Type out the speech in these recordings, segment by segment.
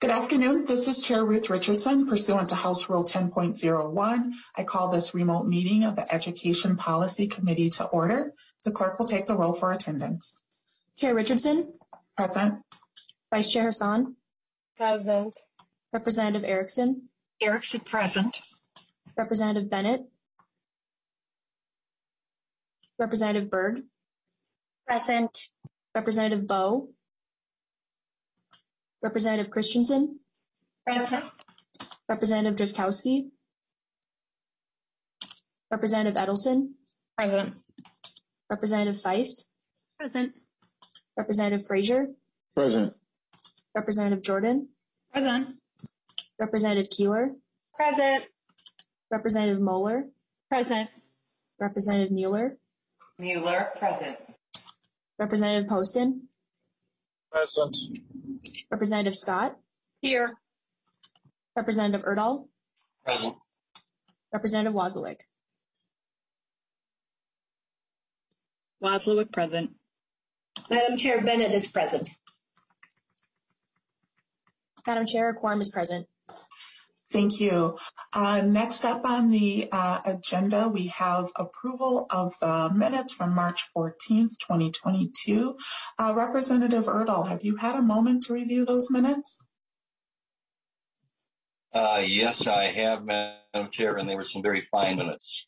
Good afternoon. This is Chair Ruth Richardson. Pursuant to House Rule 10.01, I call this remote meeting of the Education Policy Committee to order. The clerk will take the roll for attendance. Chair Richardson. Present. Vice Chair Hassan. Present. Representative Erickson. Erickson present. Representative Bennett. Representative Berg. Present. Representative Bowe. Representative Christensen. Present. Representative Drazkowski. Representative Edelson. Present. Representative Feist. Present. Representative Frazier. Present. Representative Jordan. Present. Representative Keeler. Present. Representative Moeller. Present. Representative Mueller. Mueller present. Representative Poston. Present. Representative Scott. Here. Representative Erdahl. Present. Representative Wozlowick. Wozlowick present. Madam Chair, Bennett is present. Madam Chair, a quorum is present. Thank you. Next up on the agenda, we have approval of the minutes from March 14th, 2022. Representative Erdahl, have you had a moment to review those minutes? Yes, I have, Madam Chair, and they were some very fine minutes.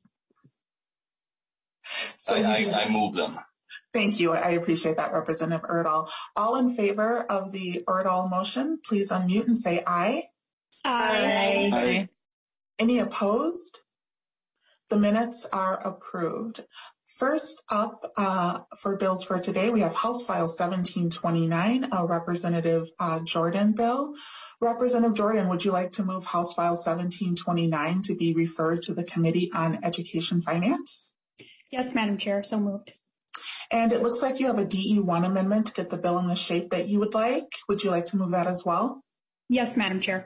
So I move them. Thank you. I appreciate that, Representative Erdahl. All in favor of the Erdahl motion, please unmute and say aye. Aye. Aye. Any opposed? The minutes are approved. First up for bills for today, we have House File 1729, a Representative Jordan bill. Representative Jordan, would you like to move House File 1729 to be referred to the Committee on Education Finance? Yes, Madam Chair, so moved. And it looks like you have a DE1 amendment to get the bill in the shape that you would like. Would you like to move that as well? Yes, Madam Chair.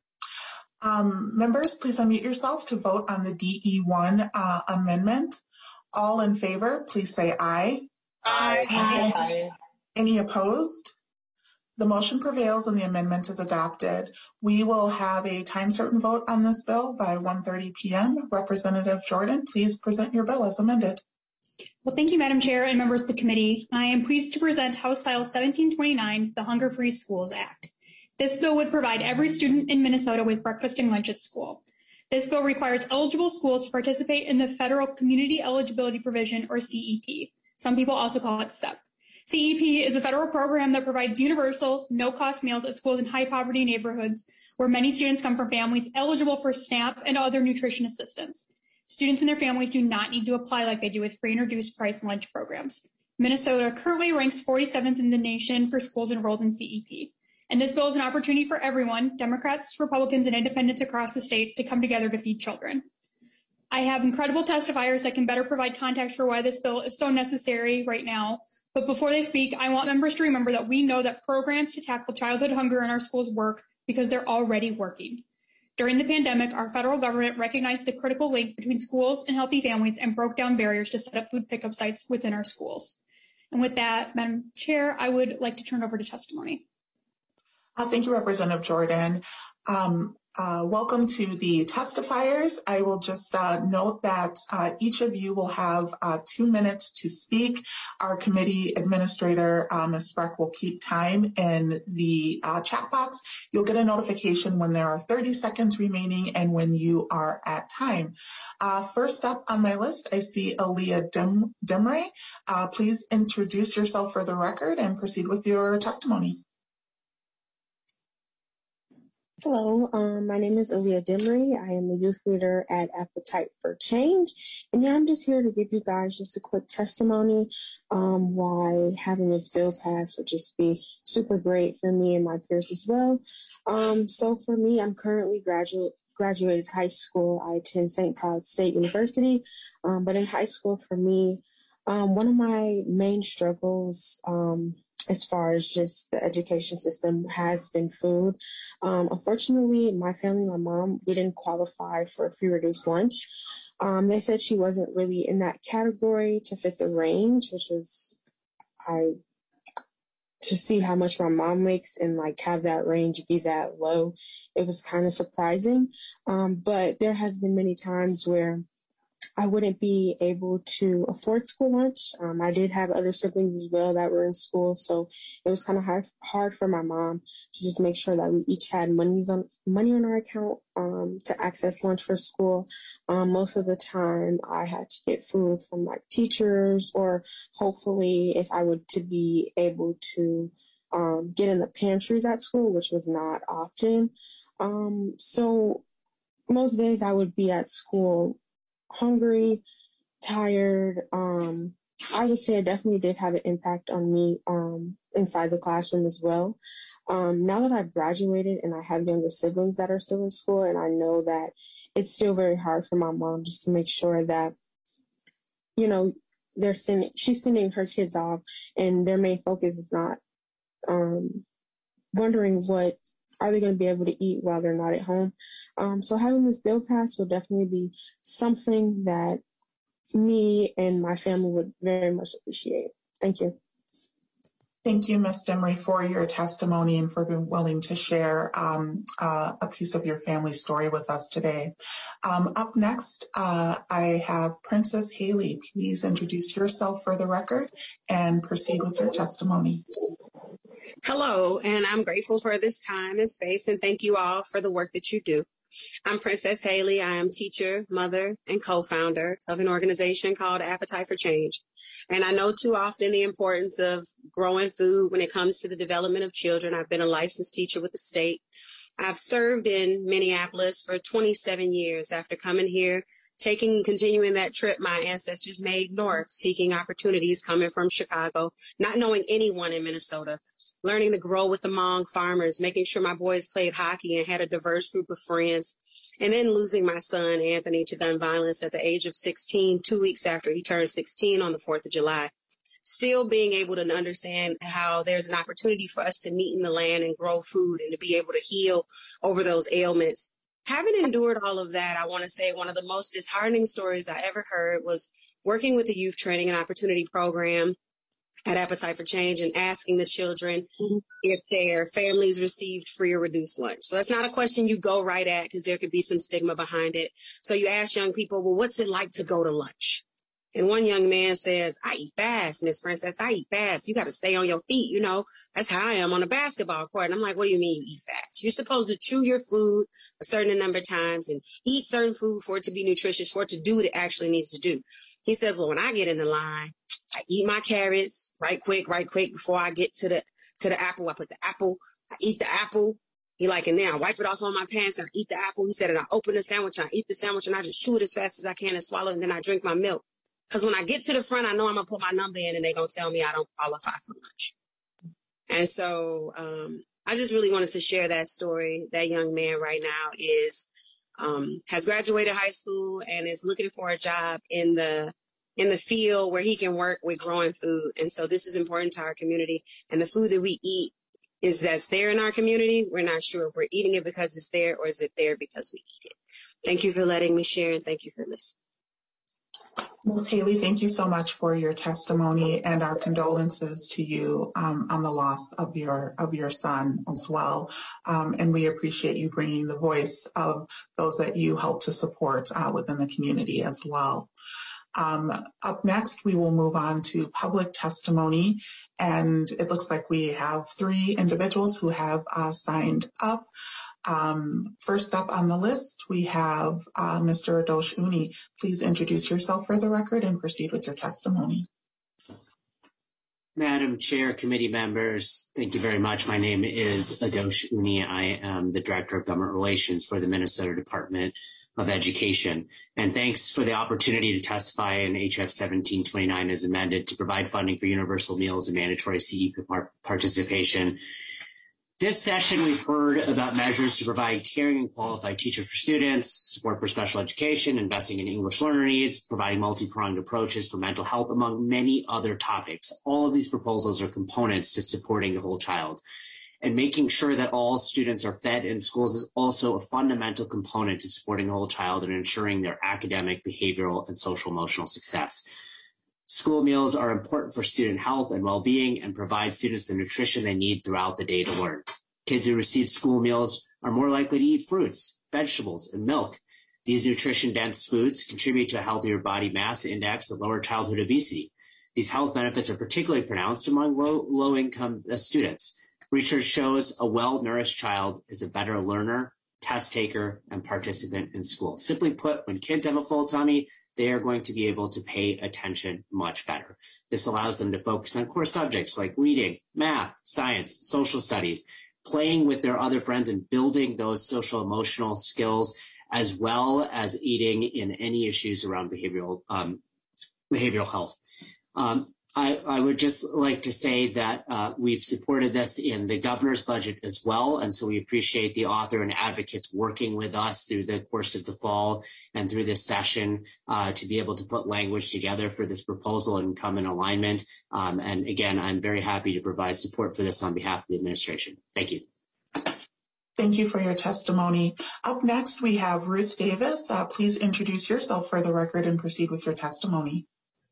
Members, please unmute yourself to vote on the DE1 amendment. All in favor, please say aye. Aye. Aye. Any opposed? The motion prevails and the amendment is adopted. We will have a time certain vote on this bill by 1:30 p.m. Representative Jordan, please present your bill as amended. Well, thank you, Madam Chair and members of the committee. I am pleased to present House File 1729, the Hunger-Free Schools Act. This bill would provide every student in Minnesota with breakfast and lunch at school. This bill requires eligible schools to participate in the Federal Community Eligibility Provision, or CEP. Some people also call it SEP. CEP is a federal program that provides universal, no-cost meals at schools in high-poverty neighborhoods where many students come from families eligible for SNAP and other nutrition assistance. Students and their families do not need to apply like they do with free and reduced price lunch programs. Minnesota currently ranks 47th in the nation for schools enrolled in CEP. And this bill is an opportunity for everyone, Democrats, Republicans, and independents across the state, to come together to feed children. I have incredible testifiers that can better provide context for why this bill is so necessary right now. But before they speak, I want members to remember that we know that programs to tackle childhood hunger in our schools work because they're already working. During the pandemic, our federal government recognized the critical link between schools and healthy families and broke down barriers to set up food pickup sites within our schools. And with that, Madam Chair, I would like to turn over to testimony. Thank you, Representative Jordan. Welcome to the testifiers. I will just note that each of you will have 2 minutes to speak. Our committee administrator, Ms. Spreck, will keep time in the chat box. You'll get a notification when there are 30 seconds remaining and when you are at time. First up on my list, I see Aaliyah Dimray. Please introduce yourself for the record and proceed with your testimony. Hello, my name is Aaliyah Dimry. I am the youth leader at Appetite for Change. And yeah, I'm just here to give you guys just a quick testimony why having this bill passed would just be super great for me and my peers as well. So for me, I'm currently graduated high school. I attend St. Cloud State University. But in high school for me, one of my main struggles as far as just the education system has been food. Unfortunately, my family, my mom, we didn't qualify for a free reduced lunch. They said she wasn't really in that category to fit the range, which was, to see how much my mom makes and like have that range be that low, it was kind of surprising. But there has been many times where I wouldn't be able to afford school lunch. I did have other siblings as well that were in school, so it was kind of hard for my mom to just make sure that we each had money on our account to access lunch for school. Most of the time, I had to get food from like teachers, or hopefully, if I would to be able to get in the pantries at school, which was not often. So most days I would be at school hungry, tired. I would say it definitely did have an impact on me inside the classroom as well. Now that I've graduated and I have younger siblings that are still in school, and I know that it's still very hard for my mom just to make sure that, you know, she's sending her kids off and their main focus is not wondering what are they going to be able to eat while they're not at home. So having this bill passed will definitely be something that me and my family would very much appreciate. Thank you. Thank you, Ms. Demery, for your testimony and for being willing to share a piece of your family story with us today. Up next, I have Princess Haley. Please introduce yourself for the record and proceed with your testimony. Hello, and I'm grateful for this time and space, and thank you all for the work that you do. I'm Princess Haley. I am teacher, mother, and co-founder of an organization called Appetite for Change. And I know too often the importance of growing food when it comes to the development of children. I've been a licensed teacher with the state. I've served in Minneapolis for 27 years after coming here, continuing that trip my ancestors made north, seeking opportunities coming from Chicago, not knowing anyone in Minnesota, learning to grow with the Hmong farmers, making sure my boys played hockey and had a diverse group of friends, and then losing my son, Anthony, to gun violence at the age of 16, 2 weeks after he turned 16 on the 4th of July. Still being able to understand how there's an opportunity for us to meet in the land and grow food and to be able to heal over those ailments. Having endured all of that, I want to say one of the most disheartening stories I ever heard was working with the Youth Training and Opportunity Program at Appetite for Change and asking the children if their families received free or reduced lunch. So that's not a question you go right at because there could be some stigma behind it. So you ask young people, well, what's it like to go to lunch? And one young man says, I eat fast, Miss Princess. I eat fast. You got to stay on your feet. You know, that's how I am on a basketball court. And I'm like, what do you mean you eat fast? You're supposed to chew your food a certain number of times and eat certain food for it to be nutritious, for it to do what it actually needs to do. He says, well, when I get in the line, I eat my carrots right quick before I get to the apple. I put the apple, I eat the apple. He like, and then I wipe it off on my pants and I eat the apple. He said, and I open the sandwich, I eat the sandwich and I just chew it as fast as I can and swallow it. And then I drink my milk. Because when I get to the front, I know I'm going to put my number in and they're going to tell me I don't qualify for lunch. And so I just really wanted to share that story. That young man right now has graduated high school and is looking for a job in the field where he can work with growing food. And so this is important to our community. And the food that we eat that's there in our community. We're not sure if we're eating it because it's there or is it there because we eat it. Thank you for letting me share and thank you for listening. Ms. Haley, thank you so much for your testimony and our condolences to you on the loss of your son as well. And we appreciate you bringing the voice of those that you help to support within the community as well. Up next, we will move on to public testimony. And it looks like we have 3 individuals who have signed up. First up on the list, we have Mr. Adosh Uni. Please introduce yourself for the record and proceed with your testimony. Madam Chair, committee members, thank you very much. My name is Adosh Uni. I am the Director of Government Relations for the Minnesota Department of Education. And thanks for the opportunity to testify in HF 1729 as amended to provide funding for universal meals and mandatory CE participation. This session, we've heard about measures to provide caring and qualified teachers for students, support for special education, investing in English learner needs, providing multi-pronged approaches for mental health, among many other topics. All of these proposals are components to supporting the whole child. And making sure that all students are fed in schools is also a fundamental component to supporting the whole child and ensuring their academic, behavioral, and social emotional success. School meals are important for student health and well-being and provide students the nutrition they need throughout the day to learn. Kids who receive school meals are more likely to eat fruits, vegetables, and milk. These nutrition-dense foods contribute to a healthier body mass index and lower childhood obesity. These health benefits are particularly pronounced among low-income students. Research shows a well-nourished child is a better learner, test taker, and participant in school. Simply put, when kids have a full tummy, they are going to be able to pay attention much better. This allows them to focus on core subjects like reading, math, science, social studies, playing with their other friends and building those social emotional skills, as well as aiding in any issues around behavioral health. I would just like to say that we've supported this in the governor's budget as well, and so we appreciate the author and advocates working with us through the course of the fall and through this session to be able to put language together for this proposal and come in alignment. And again, I'm very happy to provide support for this on behalf of the administration. Thank you. Thank you for your testimony. Up next, we have Ruth Davis. Please introduce yourself for the record and proceed with your testimony.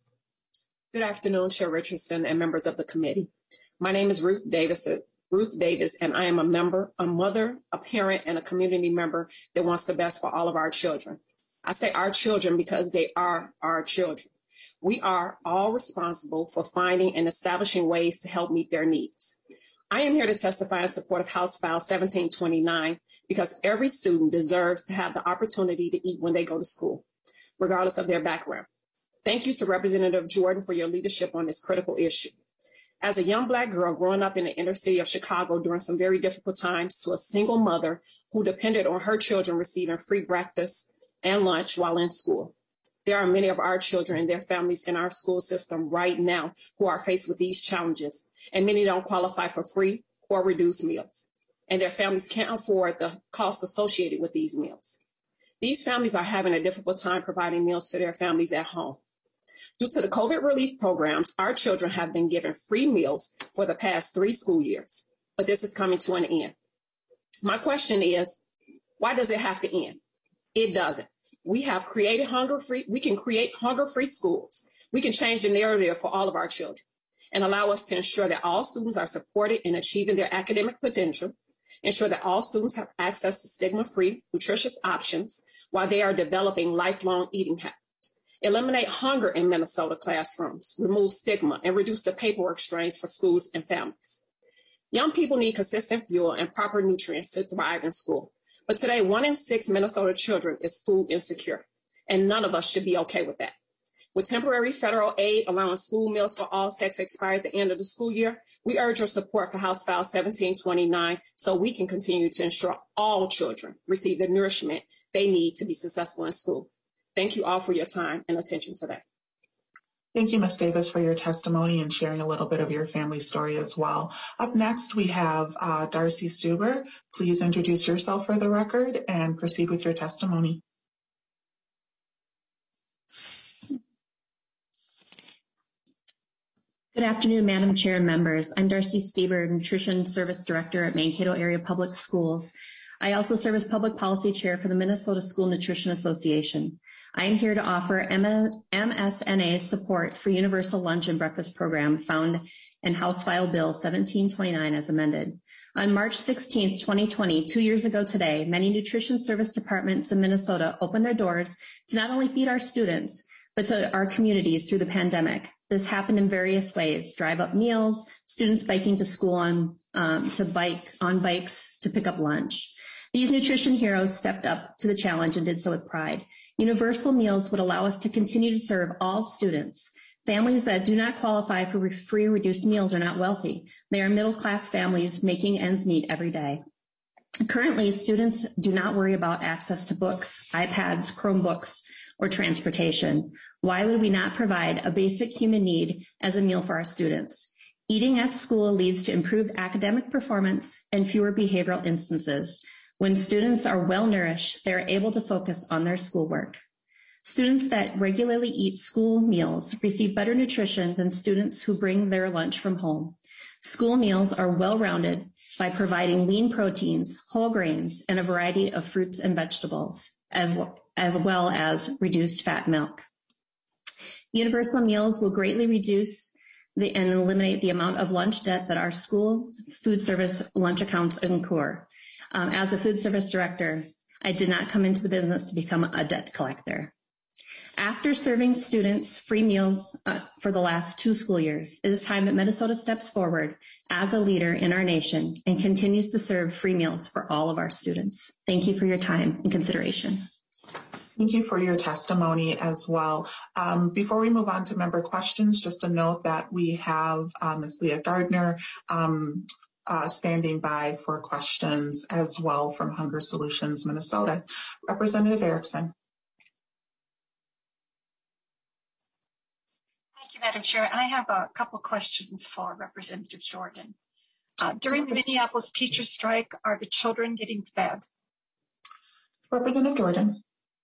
Good afternoon, Chair Richardson and members of the committee. My name is Ruth Davis, and I am a member, a mother, a parent, and a community member that wants the best for all of our children. I say our children because they are our children. We are all responsible for finding and establishing ways to help meet their needs. I am here to testify in support of House File 1729 because every student deserves to have the opportunity to eat when they go to school, regardless of their background. Thank you to Representative Jordan for your leadership on this critical issue. As a young Black girl growing up in the inner city of Chicago during some very difficult times, to a single mother who depended on her children receiving free breakfast and lunch while in school. There are many of our children and their families in our school system right now who are faced with these challenges, and many don't qualify for free or reduced meals, and their families can't afford the cost associated with these meals. These families are having a difficult time providing meals to their families at home. Due to the COVID relief programs, our children have been given free meals for the past 3 school years, but this is coming to an end. My question is, why does it have to end? It doesn't. We can create hunger-free schools. We can change the narrative for all of our children and allow us to ensure that all students are supported in achieving their academic potential, ensure that all students have access to stigma-free, nutritious options while they are developing lifelong eating habits. Eliminate hunger in Minnesota classrooms, remove stigma, and reduce the paperwork strains for schools and families. Young people need consistent fuel and proper nutrients to thrive in school. But today, 1 in 6 Minnesota children is food insecure, and none of us should be okay with that. With temporary federal aid allowing school meals for all set to expire at the end of the school year, we urge your support for House File 1729 so we can continue to ensure all children receive the nourishment they need to be successful in school. Thank you all for your time and attention today. Thank you, Ms. Davis, for your testimony and sharing a little bit of your family story as well. Up next, we have Darcy Stuber. Please introduce yourself for the record and proceed with your testimony. Good afternoon, Madam Chair and members. I'm Darcy Stuber, Nutrition Service Director at Mankato Area Public Schools. I also serve as Public Policy Chair for the Minnesota School Nutrition Association. I am here to offer MSNA's support for Universal Lunch and Breakfast Program found in House File Bill 1729 as amended. On March 16, 2020, 2 years ago today, many nutrition service departments in Minnesota opened their doors to not only feed our students, but to our communities through the pandemic. This happened in various ways: drive-up meals, students biking to school on bikes to pick up lunch. These nutrition heroes stepped up to the challenge and did so with pride. Universal meals would allow us to continue to serve all students. Families that do not qualify for free reduced meals are not wealthy. They are middle-class families making ends meet every day. Currently, students do not worry about access to books, iPads, Chromebooks, or transportation. Why would we not provide a basic human need as a meal for our students? Eating at school leads to improved academic performance and fewer behavioral instances. When students are well-nourished, they are able to focus on their schoolwork. Students that regularly eat school meals receive better nutrition than students who bring their lunch from home. School meals are well-rounded by providing lean proteins, whole grains, and a variety of fruits and vegetables, as well as reduced fat milk. Universal meals will greatly reduce and eliminate the amount of lunch debt that our school food service lunch accounts incur. As a food service director, I did not come into the business to become a debt collector. After serving students free meals for the last 2 school years, it is time that Minnesota steps forward as a leader in our nation and continues to serve free meals for all of our students. Thank you for your time and consideration. Thank you for your testimony as well. Before we move on to member questions, just a note that we have Ms. Leah Gardner standing by for questions as well from Hunger Solutions Minnesota. Representative Erickson. Thank you, Madam Chair. I have a couple questions for Representative Jordan. During the Minneapolis teachers' strike, are the children getting fed? Representative Jordan.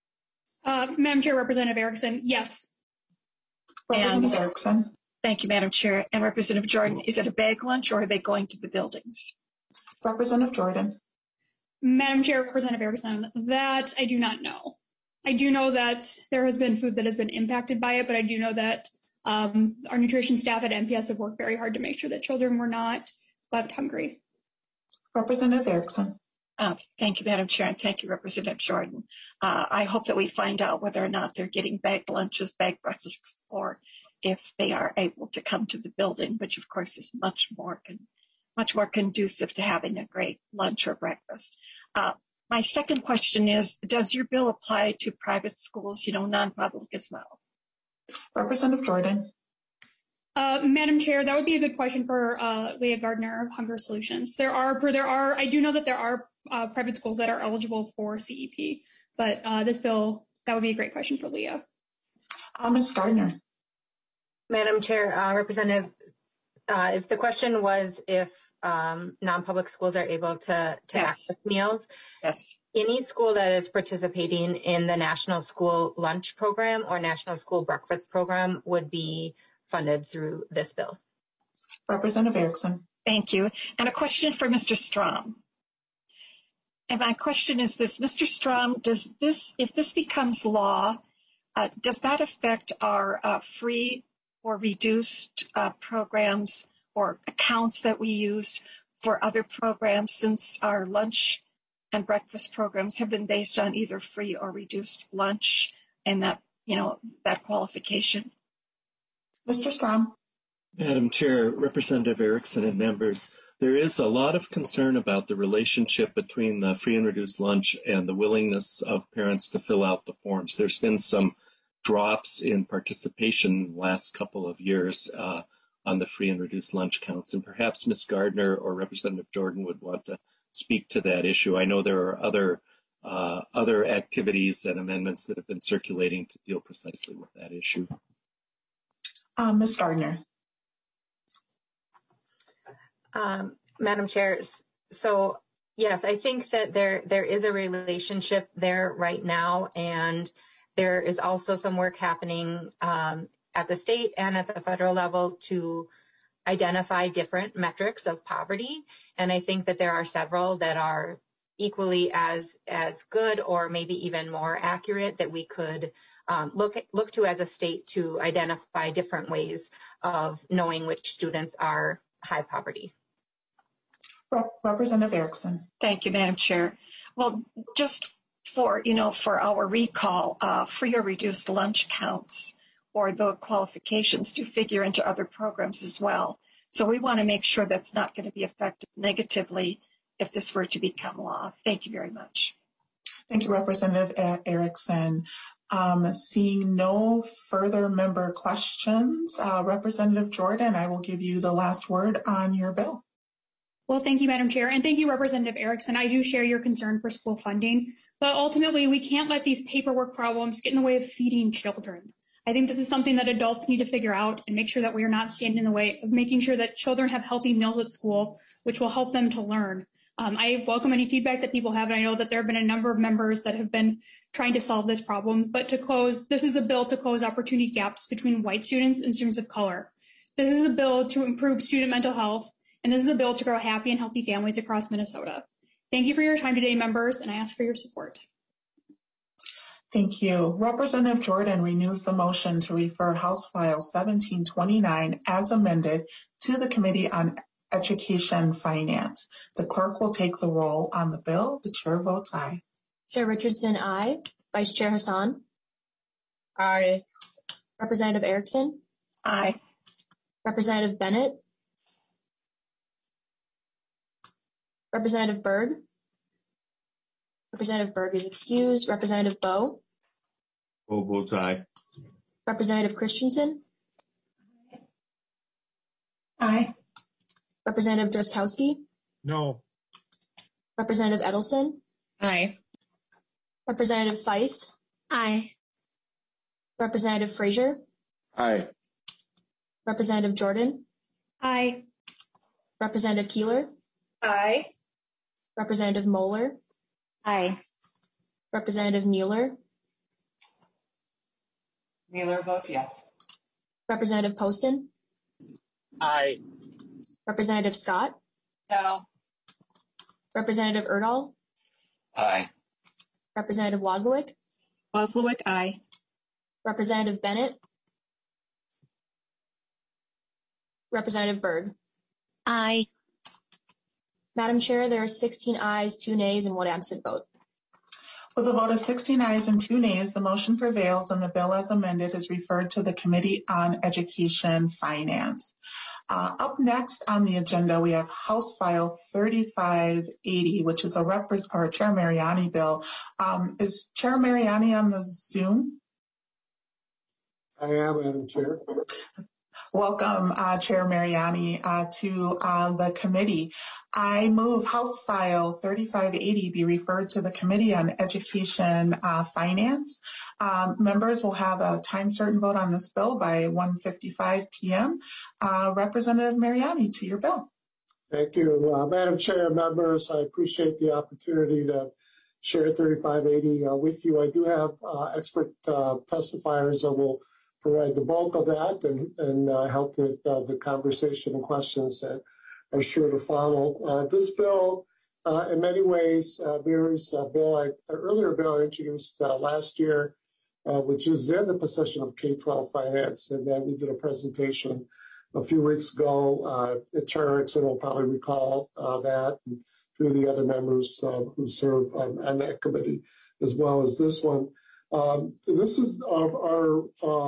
Madam Chair, Representative Erickson, yes. Representative Erickson. Thank you, Madam Chair. And Representative Jordan, is it a bag lunch or are they going to the buildings? Representative Jordan. Madam Chair, Representative Erickson, that I do not know. I do know that there has been food that has been impacted by it, but I do know that our nutrition staff at MPS have worked very hard to make sure that children were not left hungry. Representative Erickson. Thank you, Madam Chair, and thank you, Representative Jordan. I hope that we find out whether or not they're getting bagged lunches, bagged breakfasts, or if they are able to come to the building, which of course is much more conducive to having a great lunch or breakfast. My second question is, does your bill apply to private schools, non-public as well? Representative Jordan. Madam Chair, that would be a good question for Leah Gardner of Hunger Solutions. I do know that there are private schools that are eligible for CEP, but this bill, that would be a great question for Leah. Ms. Gardner. Madam Chair, Representative, if the question was if non-public schools are able to access meals, yes. Any school that is participating in the National School Lunch Program or National School Breakfast Program would be funded through this bill. Representative Erickson. Thank you. And a question for Mr. Strom. And my question is this, Mr. Strom, if this becomes law, does that affect our free or reduced programs or accounts that we use for other programs, since our lunch and breakfast programs have been based on either free or reduced lunch and that qualification? Mr. Strom. Madam Chair, Representative Erickson and members, there is a lot of concern about the relationship between the free and reduced lunch and the willingness of parents to fill out the forms. There's been some drops in participation the last couple of years on the free and reduced lunch counts, and perhaps Ms. Gardner or Representative Jordan would want to speak to that issue. I know there are other activities and amendments that have been circulating to deal precisely with that issue. Ms. Gardner. Madam Chair, so yes, I think that there is a relationship there right now, and there is also some work happening at the state and at the federal level to identify different metrics of poverty. And I think that there are several that are equally as good or maybe even more accurate that we could look to as a state to identify different ways of knowing which students are high poverty. Representative Erickson. Thank you, Madam Chair. Well, just for our recall, free or reduced lunch counts or the qualifications do figure into other programs as well. So we want to make sure that's not going to be affected negatively if this were to become law. Thank you very much. Thank you, Representative Erickson. Seeing no further member questions, Representative Jordan, I will give you the last word on your bill. Well, thank you, Madam Chair, and thank you, Representative Erickson. I do share your concern for school funding, but ultimately we can't let these paperwork problems get in the way of feeding children. I think this is something that adults need to figure out and make sure that we are not standing in the way of making sure that children have healthy meals at school, which will help them to learn. I welcome any feedback that people have, and I know that there have been a number of members that have been trying to solve this problem. But to close, this is a bill to close opportunity gaps between white students and students of color. This is a bill to improve student mental health, and this is a bill to grow happy and healthy families across Minnesota. Thank you for your time today, members, and I ask for your support. Thank you. Representative Jordan renews the motion to refer House File 1729 as amended to the Committee on Education Finance. The clerk will take the roll on the bill. The chair votes aye. Chair Richardson, aye. Vice Chair Hassan. Aye. Representative Erickson. Aye. Representative Bennett. Representative Berg. Representative Berg is excused. Representative Bowe. Bowe votes aye. Representative Christensen. Aye. Representative Drazkowski. No. Representative Edelson. Aye. Representative Feist. Aye. Representative Frazier. Aye. Representative Jordan. Aye. Representative Keeler. Aye. Representative Moeller. Aye. Representative Mueller. Mueller votes yes. Representative Poston. Aye. Representative Scott. No. Representative Erdahl. Aye. Representative Wozlowick. Wozlowick, aye. Representative Bennett. Representative Berg. Aye. Madam Chair, there are 16 ayes, 2 nays, and 1 absent vote. With a vote of 16 ayes and 2 nays, the motion prevails and the bill as amended is referred to the Committee on Education Finance. Up next on the agenda, we have House File 3580, which is a Chair Mariani bill. Is Chair Mariani on the Zoom? I am, Madam Chair. Welcome, Chair Mariani, to the committee. I move House File 3580 be referred to the Committee on Education Finance. Members will have a time certain vote on this bill by 1:55 p.m. Representative Mariani, to your bill. Thank you. Madam Chair, members, I appreciate the opportunity to share 3580 with you. I do have expert testifiers that will provide the bulk of that and help with the conversation and questions that are sure to follow. This bill, in many ways, mirrors a bill, an earlier bill I introduced last year, which is in the possession of K-12 Finance, and then we did a presentation a few weeks ago. Chair Erickson will probably recall that, and a few of the other members who serve on that committee, as well as this one. This is our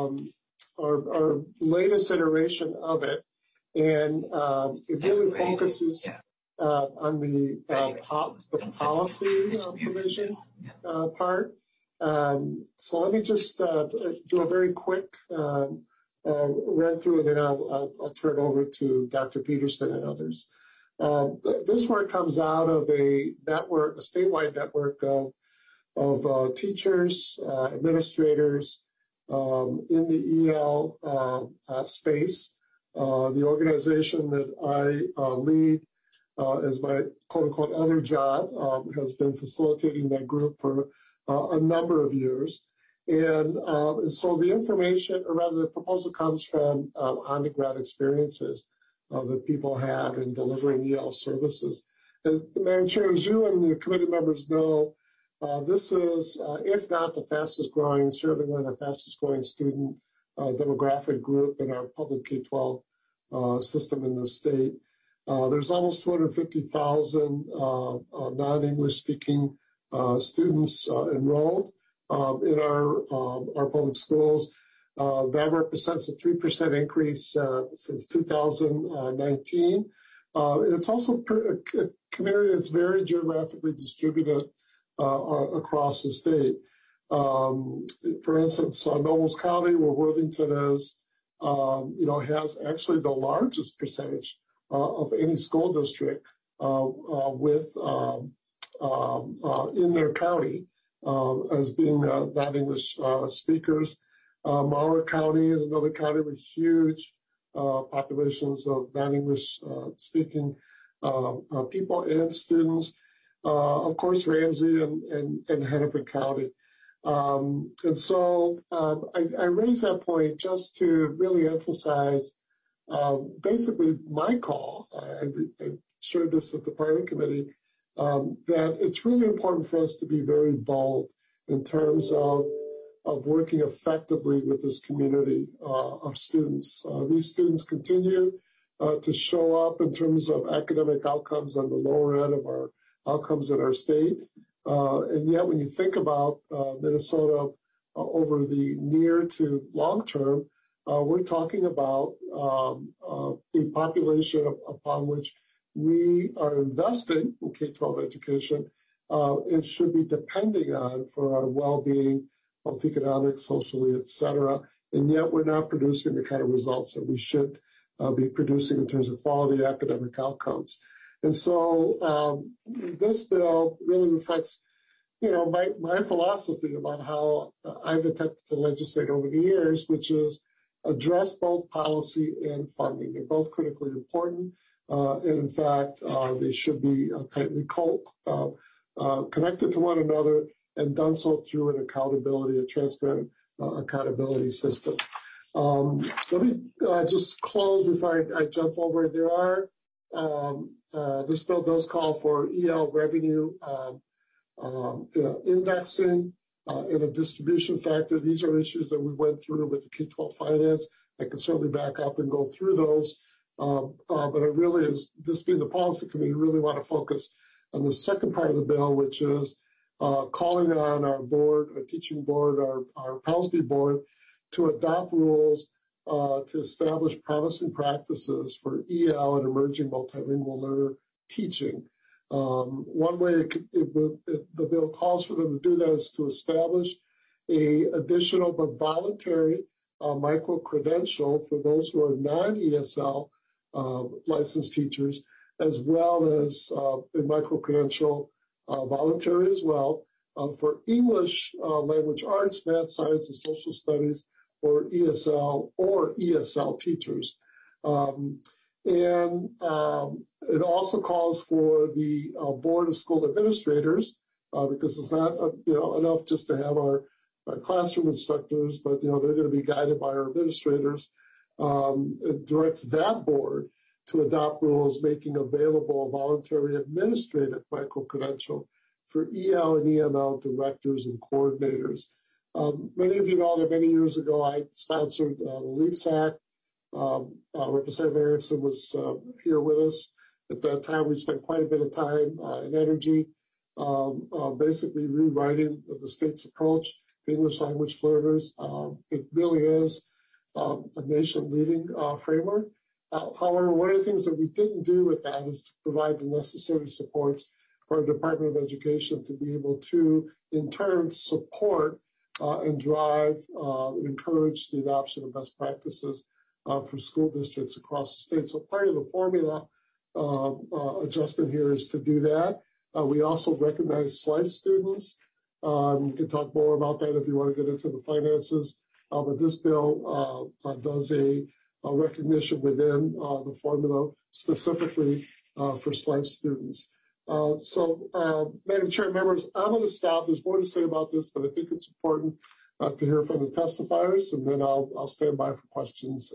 latest iteration of it, and it really focuses on the policy provision part. So let me just do a very quick run through, and then I'll turn it over to Dr. Peterson and others. This work comes out of a network, a statewide network of teachers, administrators in the EL space. The organization that I lead as my quote-unquote other job has been facilitating that group for a number of years. And so the information, or rather the proposal, comes from on-the-ground experiences that people have in delivering EL services. And Madam Chair, as you and the committee members know, this is, if not the fastest growing, certainly one of the fastest growing student demographic group in our public K-12 system in the state. There's almost 250,000 non-English speaking students enrolled in our public schools. That represents a 3% increase since 2019. And it's also a community that's very geographically distributed across the state. For instance, Nobles County, where Worthington is, has actually the largest percentage of any school district with in their county as being non-English speakers. Mower County is another county with huge populations of non-English speaking people and students. Of course, Ramsey and Hennepin County. And so I raise that point just to really emphasize basically my call. I shared this at the prior committee, that it's really important for us to be very bold in terms of working effectively with this community of students. These students continue to show up in terms of academic outcomes on the lower end of our outcomes in our state. And yet when you think about Minnesota over the near to long term, we're talking about a population upon which we are investing in K-12 education and should be depending on for our well-being, both economic, socially, et cetera. And yet we're not producing the kind of results that we should be producing in terms of quality academic outcomes. And so this bill really reflects, my philosophy about how I've attempted to legislate over the years, which is address both policy and funding. They're both critically important. And in fact, they should be tightly connected to one another and done so through an accountability, a transparent accountability system. Let me just close before I jump over. There are, this bill does call for EL revenue indexing and a distribution factor. These are issues that we went through with the K-12 finance. I can certainly back up and go through those. But it really is, this being the policy committee, really want to focus on the second part of the bill, which is calling on our board, our teaching board, our PALSB board to adopt rules to establish promising practices for EL and emerging multilingual learner teaching. One way the bill calls for them to do that is to establish a additional but voluntary micro-credential for those who are non-ESL licensed teachers, as well as a micro-credential voluntary as well for English language arts, math, science, and social studies, or ESL teachers. And it also calls for the Board of School Administrators, because it's not enough just to have our classroom instructors, but they're going to be guided by our administrators. It directs that board to adopt rules making available a voluntary administrative micro-credential for EL and EML directors and coordinators. Many of you know that many years ago I sponsored the LEAPS Act. Representative Erickson was here with us. At that time, we spent quite a bit of time and energy basically rewriting the state's approach to English language learners. It really is a nation-leading framework. However, one of the things that we didn't do with that is to provide the necessary supports for our Department of Education to be able to, in turn, support and drive and encourage the adoption of best practices for school districts across the state. So part of the formula adjustment here is to do that. We also recognize SLIFE students. You can talk more about that if you want to get into the finances. But this bill does a recognition within the formula specifically for SLIFE students. Madam Chair, members, I'm going to stop. There's more to say about this, but I think it's important to hear from the testifiers, and then I'll stand by for questions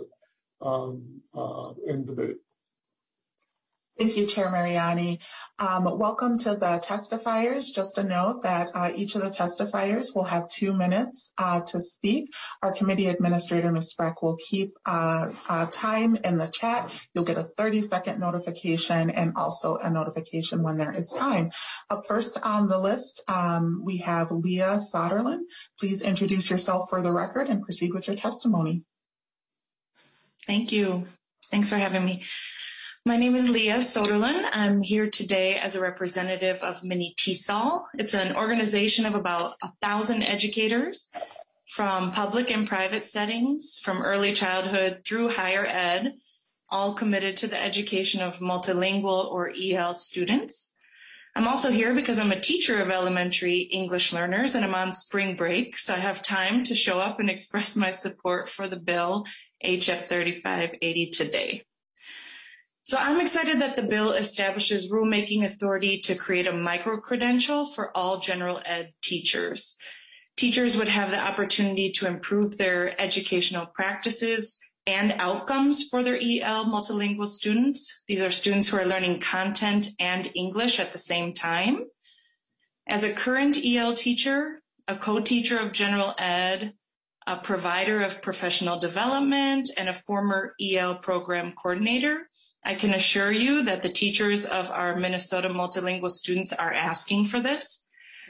and debate. Thank you, Chair Mariani. Welcome to the testifiers. Just a note that each of the testifiers will have 2 minutes to speak. Our committee administrator, Ms. Spreck, will keep time in the chat. You'll get a 30-second notification and also a notification when there is time. Up first on the list, we have Leah Soderlin. Please introduce yourself for the record and proceed with your testimony. Thank you. Thanks for having me. My name is Leah Soderlin. I'm here today as a representative of Mini TESOL. It's an organization of about 1,000 educators from public and private settings, from early childhood through higher ed, all committed to the education of multilingual or EL students. I'm also here because I'm a teacher of elementary English learners and I'm on spring break, so I have time to show up and express my support for the bill HF 3580 today. So I'm excited that the bill establishes rulemaking authority to create a micro-credential for all general ed teachers. Teachers would have the opportunity to improve their educational practices and outcomes for their EL multilingual students. These are students who are learning content and English at the same time. As a current EL teacher, a co-teacher of general ed, a provider of professional development, and a former EL program coordinator. I can assure you that the teachers of our Minnesota multilingual students are asking for this.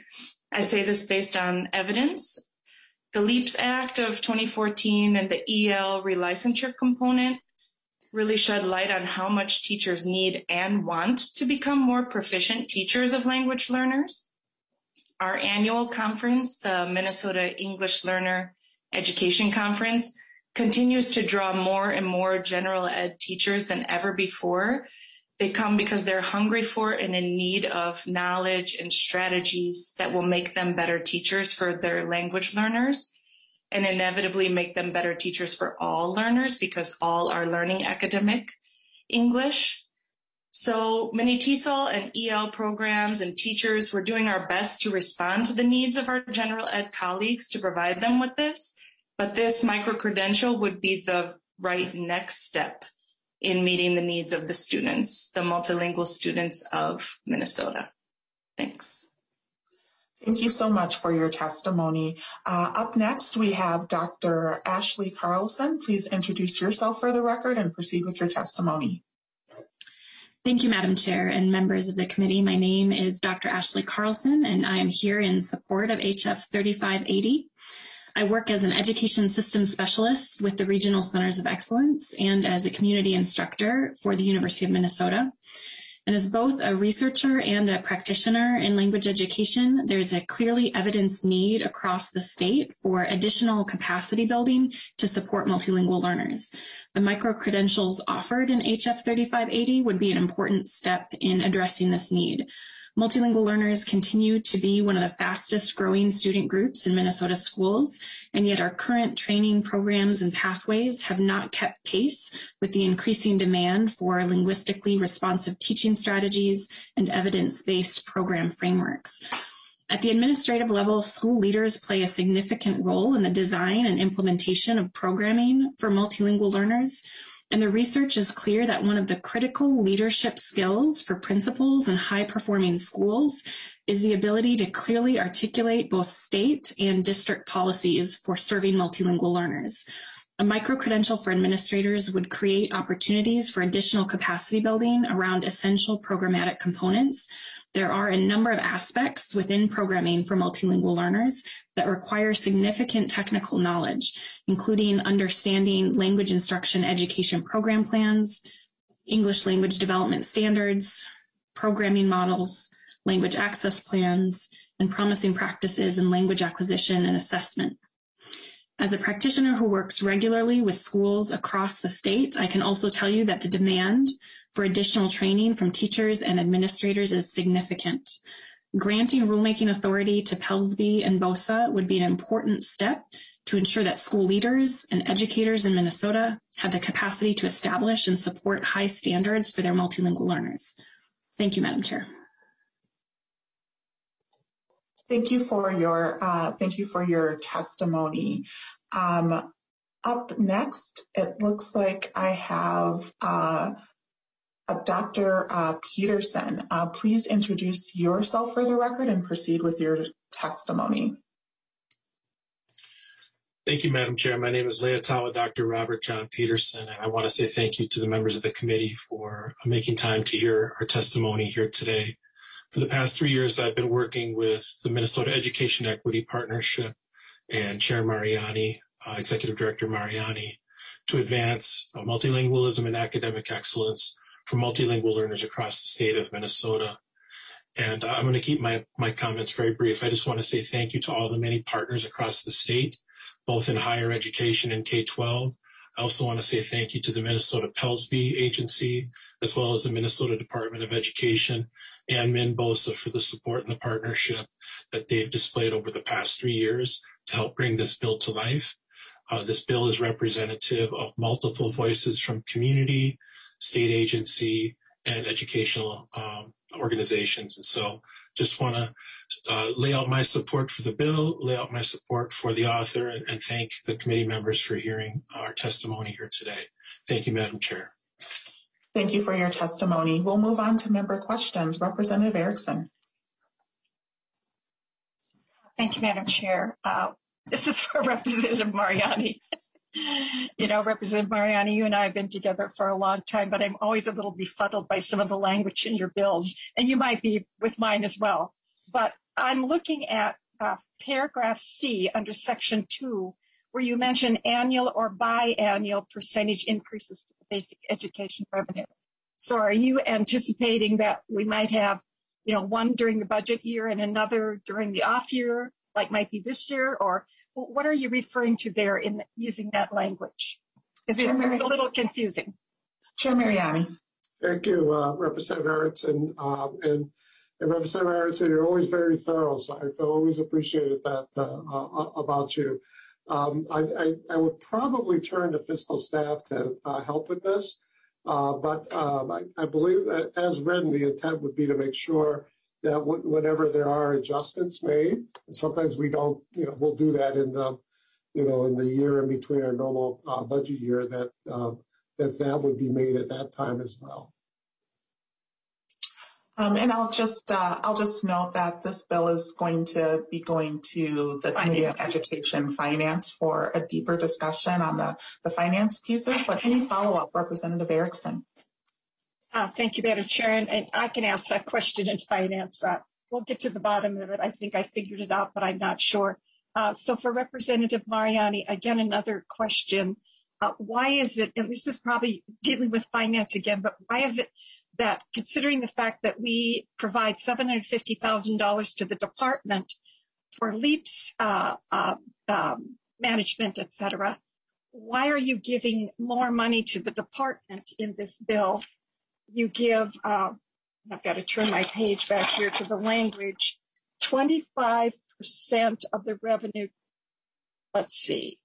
I say this based on evidence. The LEAPS Act of 2014 and the EL relicensure component really shed light on how much teachers need and want to become more proficient teachers of language learners. Our annual conference, the Minnesota English Learner Education Conference, continues to draw more and more general ed teachers than ever before. They come because they're hungry for and in need of knowledge and strategies that will make them better teachers for their language learners, and inevitably make them better teachers for all learners because all are learning academic English. So Mini-TESOL and EL programs and teachers, we're doing our best to respond to the needs of our general ed colleagues to provide them with this, but this micro-credential would be the right next step in meeting the needs of the students, the multilingual students of Minnesota. Thanks. Thank you so much for your testimony. Up next, we have Dr. Ashley Carlson. Please introduce yourself for the record and proceed with your testimony. Thank you, Madam Chair and members of the committee. My name is Dr. Ashley Carlson, and I am here in support of HF 3580. I work as an education systems specialist with the Regional Centers of Excellence and as a community instructor for the University of Minnesota. And as both a researcher and a practitioner in language education, there's a clearly evidenced need across the state for additional capacity building to support multilingual learners. The micro-credentials offered in HF 3580 would be an important step in addressing this need. Multilingual learners continue to be one of the fastest growing student groups in Minnesota schools, and yet our current training programs and pathways have not kept pace with the increasing demand for linguistically responsive teaching strategies and evidence-based program frameworks. At the administrative level, school leaders play a significant role in the design and implementation of programming for multilingual learners. And the research is clear that one of the critical leadership skills for principals in high-performing schools is the ability to clearly articulate both state and district policies for serving multilingual learners. A micro-credential for administrators would create opportunities for additional capacity building around essential programmatic components. There are a number of aspects within programming for multilingual learners that require significant technical knowledge, including understanding language instruction education program plans, English language development standards, programming models, language access plans, and promising practices in language acquisition and assessment. As a practitioner who works regularly with schools across the state, I can also tell you that the demand for additional training from teachers and administrators is significant. Granting rulemaking authority to PELSB and BOSA would be an important step to ensure that school leaders and educators in Minnesota have the capacity to establish and support high standards for their multilingual learners. Thank you, Madam Chair. Thank you for your testimony. Up next, it looks like I have Dr. Peterson. Please introduce yourself for the record and proceed with your testimony. Thank you, Madam Chair. My name is Leotawa Dr. Robert John Peterson, and I want to say thank you to the members of the committee for making time to hear our testimony here today. For the past 3 years, I've been working with the Minnesota Education Equity Partnership and Chair Mariani, Executive Director Mariani, to advance multilingualism and academic excellence for multilingual learners across the state of Minnesota. And I'm going to keep my comments very brief. I just want to say thank you to all the many partners across the state, both in higher education and K-12. I also want to say thank you to the Minnesota PELSB agency, as well as the Minnesota Department of Education and MINBOSA for the support and the partnership that they've displayed over the past 3 years to help bring this bill to life. This bill is representative of multiple voices from community, state agency, and educational organizations. And so just want to lay out my support for the bill, lay out my support for the author, and thank the committee members for hearing our testimony here today. Thank you, Madam Chair. Thank you for your testimony. We'll move on to member questions. Representative Erickson. Thank you, Madam Chair. This is for Representative Mariani. You know, Representative Mariani, you and I have been together for a long time, but I'm always a little befuddled by some of the language in your bills, and you might be with mine as well. But I'm looking at paragraph C under section 2, where you mention annual or biannual percentage increases to the basic education revenue. So are you anticipating that we might have, you know, one during the budget year and another during the off year, like might be this year, or what are you referring to there in using that language? Because it's a little confusing. Chair Mariani. Thank you, Representative Erickson. And Representative Erickson, you're always very thorough, so I've always appreciated that about you. I would probably turn to fiscal staff to help with this, but I believe that as written, the intent would be to make sure that whenever there are adjustments made, and sometimes we don't, you know, we'll do that in the, you know, in the year in between our normal budget year, that that would be made at that time as well. And I'll just note that this bill is going to be going to the Committee on Education Finance for a deeper discussion on the finance pieces. But any follow-up, Representative Erickson? Thank you, Madam Chair. And I can ask that question in finance. We'll get to the bottom of it. I think I figured it out, but I'm not sure. So for Representative Mariani, again, another question. Why is it, and this is probably dealing with finance again, but why is it that considering the fact that we provide $750,000 to the department for LEAPS management, et cetera, why are you giving more money to the department in this bill? You give, I've got to turn my page back here to the language, 25% of the revenue, let's see.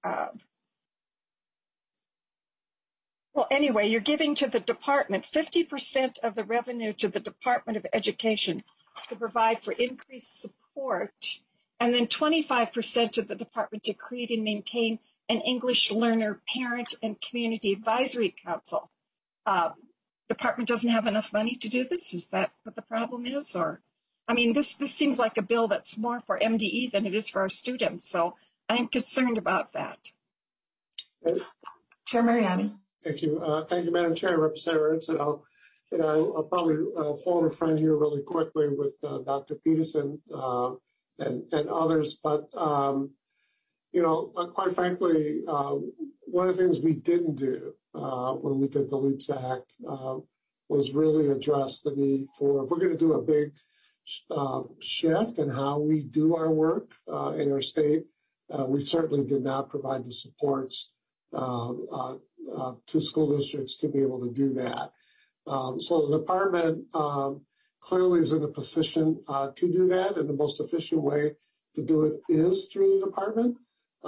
Well, anyway, you're giving to the department 50% of the revenue to the Department of Education to provide for increased support, and then 25% to the department to create and maintain an English learner parent and community advisory council. Department doesn't have enough money to do this? Is that what the problem is? Or, I mean, this seems like a bill that's more for MDE than it is for our students. So I'm concerned about that. Chair Mariani. Thank you. Thank you, Madam Chair. Representative Erickson, I'll probably phone a friend here really quickly with Dr. Peterson and others. But, you know, quite frankly, one of the things we didn't do when we did the LEAPS Act was really address the need for, if we're going to do a big shift in how we do our work in our state, we certainly did not provide the supports to school districts to be able to do that. So the department clearly is in a position to do that, and the most efficient way to do it is through the department.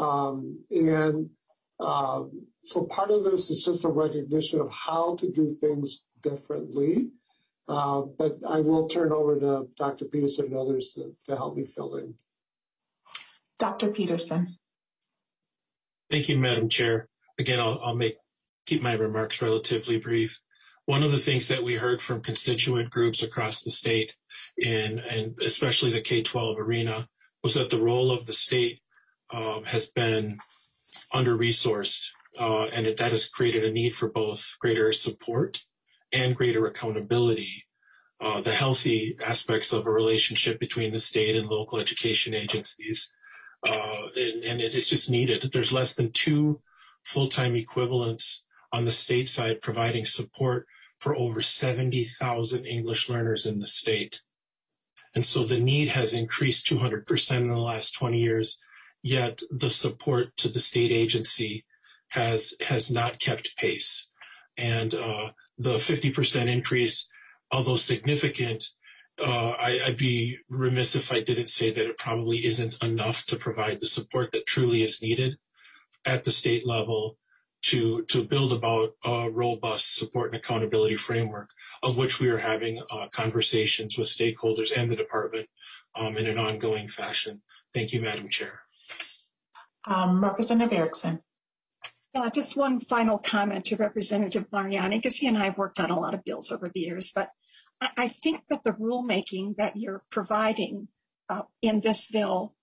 So part of this is just a recognition of how to do things differently. But I will turn over to Dr. Peterson and others to help me fill in. Dr. Peterson. Thank you, Madam Chair. Again, I'll keep my remarks relatively brief. One of the things that we heard from constituent groups across the state, and especially the K-12 arena, was that the role of the state has been under-resourced, and that has created a need for both greater support and greater accountability. The healthy aspects of a relationship between the state and local education agencies, and it is just needed. There's less than 2 full-time equivalents on the state side providing support for over 70,000 English learners in the state. And so the need has increased 200% in the last 20 years, yet the support to the state agency has not kept pace. And the 50% increase, although significant, I'd be remiss if I didn't say that it probably isn't enough to provide the support that truly is needed at the state level to build about a robust support and accountability framework, of which we are having conversations with stakeholders and the department in an ongoing fashion. Thank you, Madam Chair. Representative Erickson. Just one final comment to Representative Mariani, because he and I have worked on a lot of bills over the years, but I think that the rulemaking that you're providing in this bill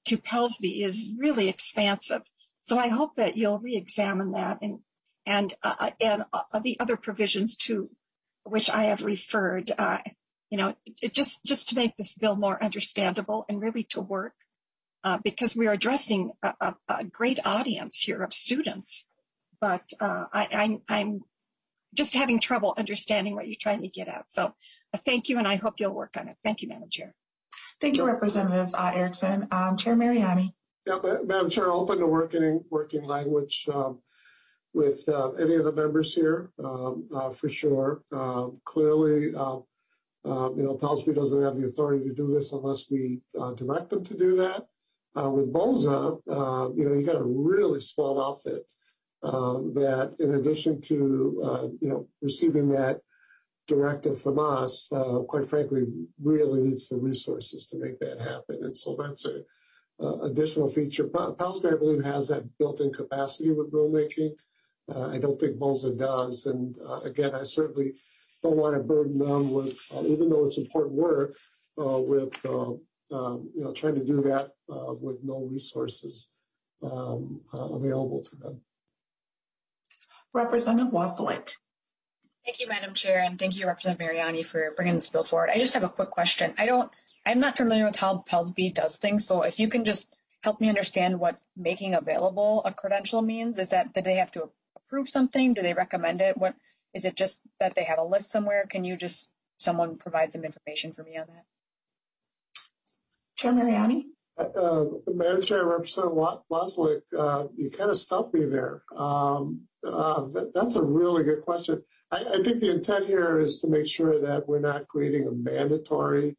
to Pelsby is really expansive. So I hope that you'll re-examine that and the other provisions to which I have referred. Just to make this bill more understandable and really to work, because we are addressing a great audience here of students. But I'm just having trouble understanding what you're trying to get at. So thank you, and I hope you'll work on it. Thank you, Madam Chair. Thank you, Representative Erickson. Chair Mariani. Yeah, Madam Chair, open to working language with any of the members here, for sure. Clearly, Pelsby doesn't have the authority to do this unless we direct them to do that. With BOZA, you got a really small outfit that, in addition to receiving that directive from us, quite frankly, really needs the resources to make that happen. And so that's a additional feature. Pelsby, I believe, has that built-in capacity with rulemaking. I don't think BOZA does. And again, I certainly don't want to burden them with, even though it's important work, with trying to do that with no resources available to them. Representative Wasilek. Thank you, Madam Chair, and thank you, Representative Mariani, for bringing this bill forward. I just have a quick question. I'm not familiar with how Pelsby does things, so if you can just help me understand what making available a credential means. Is that they have to approve something? Do they recommend it? What is it, just that they have a list somewhere? Can you just someone provide some information for me on that? Chair Mariani. Madam Chair, Representative Wasilek, you kind of stumped me there. That's a really good question. I think the intent here is to make sure that we're not creating a mandatory,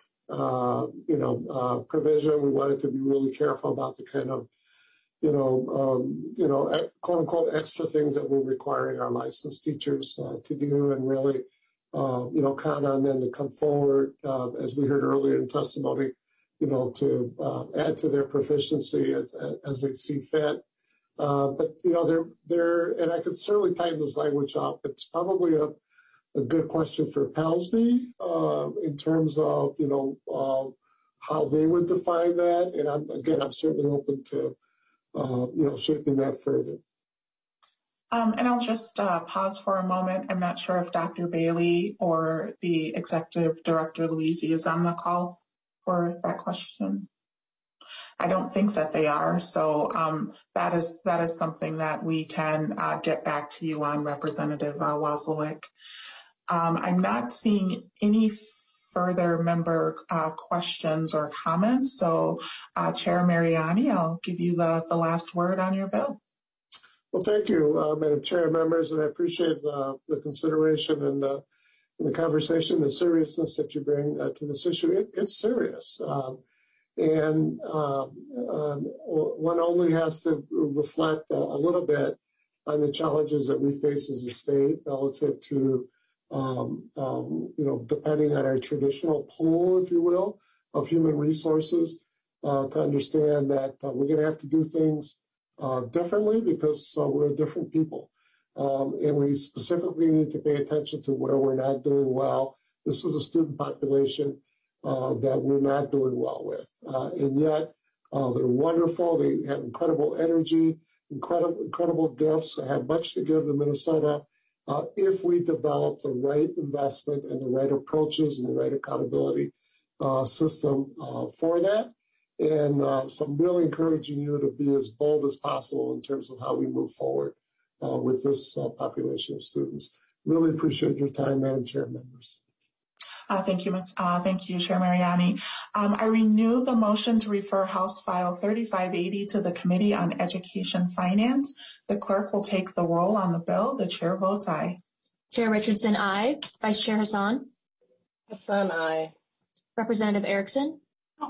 provision. We wanted to be really careful about the kind of, quote unquote extra things that we're requiring our licensed teachers to do, and really, count on them to come forward, as we heard earlier in testimony, to add to their proficiency as they see fit. But they're, and I could certainly tighten this language up. It's probably a good question for Pelsby in terms of how they would define that. And I'm certainly open to shaping that further. And I'll just pause for a moment. I'm not sure if Dr. Bailey or the Executive Director Louisi is on the call for that question. I don't think that they are. So that is something that we can get back to you on, Representative Wasilek. I'm not seeing any further member questions or comments. So Chair Mariani, I'll give you the last word on your bill. Well, thank you, Madam Chair, members, and I appreciate the consideration and the conversation, the seriousness that you bring to this issue. It's serious. And one only has to reflect a little bit on the challenges that we face as a state relative to, depending on our traditional pool, if you will, of human resources, to understand that we're going to have to do things differently because we're different people. And we specifically need to pay attention to where we're not doing well. This is a student population that we're not doing well with. And yet, they're wonderful. They have incredible energy, incredible gifts. They have much to give to Minnesota if we develop the right investment and the right approaches and the right accountability system for that. And so I'm really encouraging you to be as bold as possible in terms of how we move forward with this population of students. Really appreciate your time, Madam Chair, members. Thank you, Chair Mariani. I renew the motion to refer House File 3580 to the Committee on Education Finance. The clerk will take the roll on the bill. The chair votes aye. Chair Richardson, aye. Vice Chair Hassan? Hassan, aye. Representative Erickson?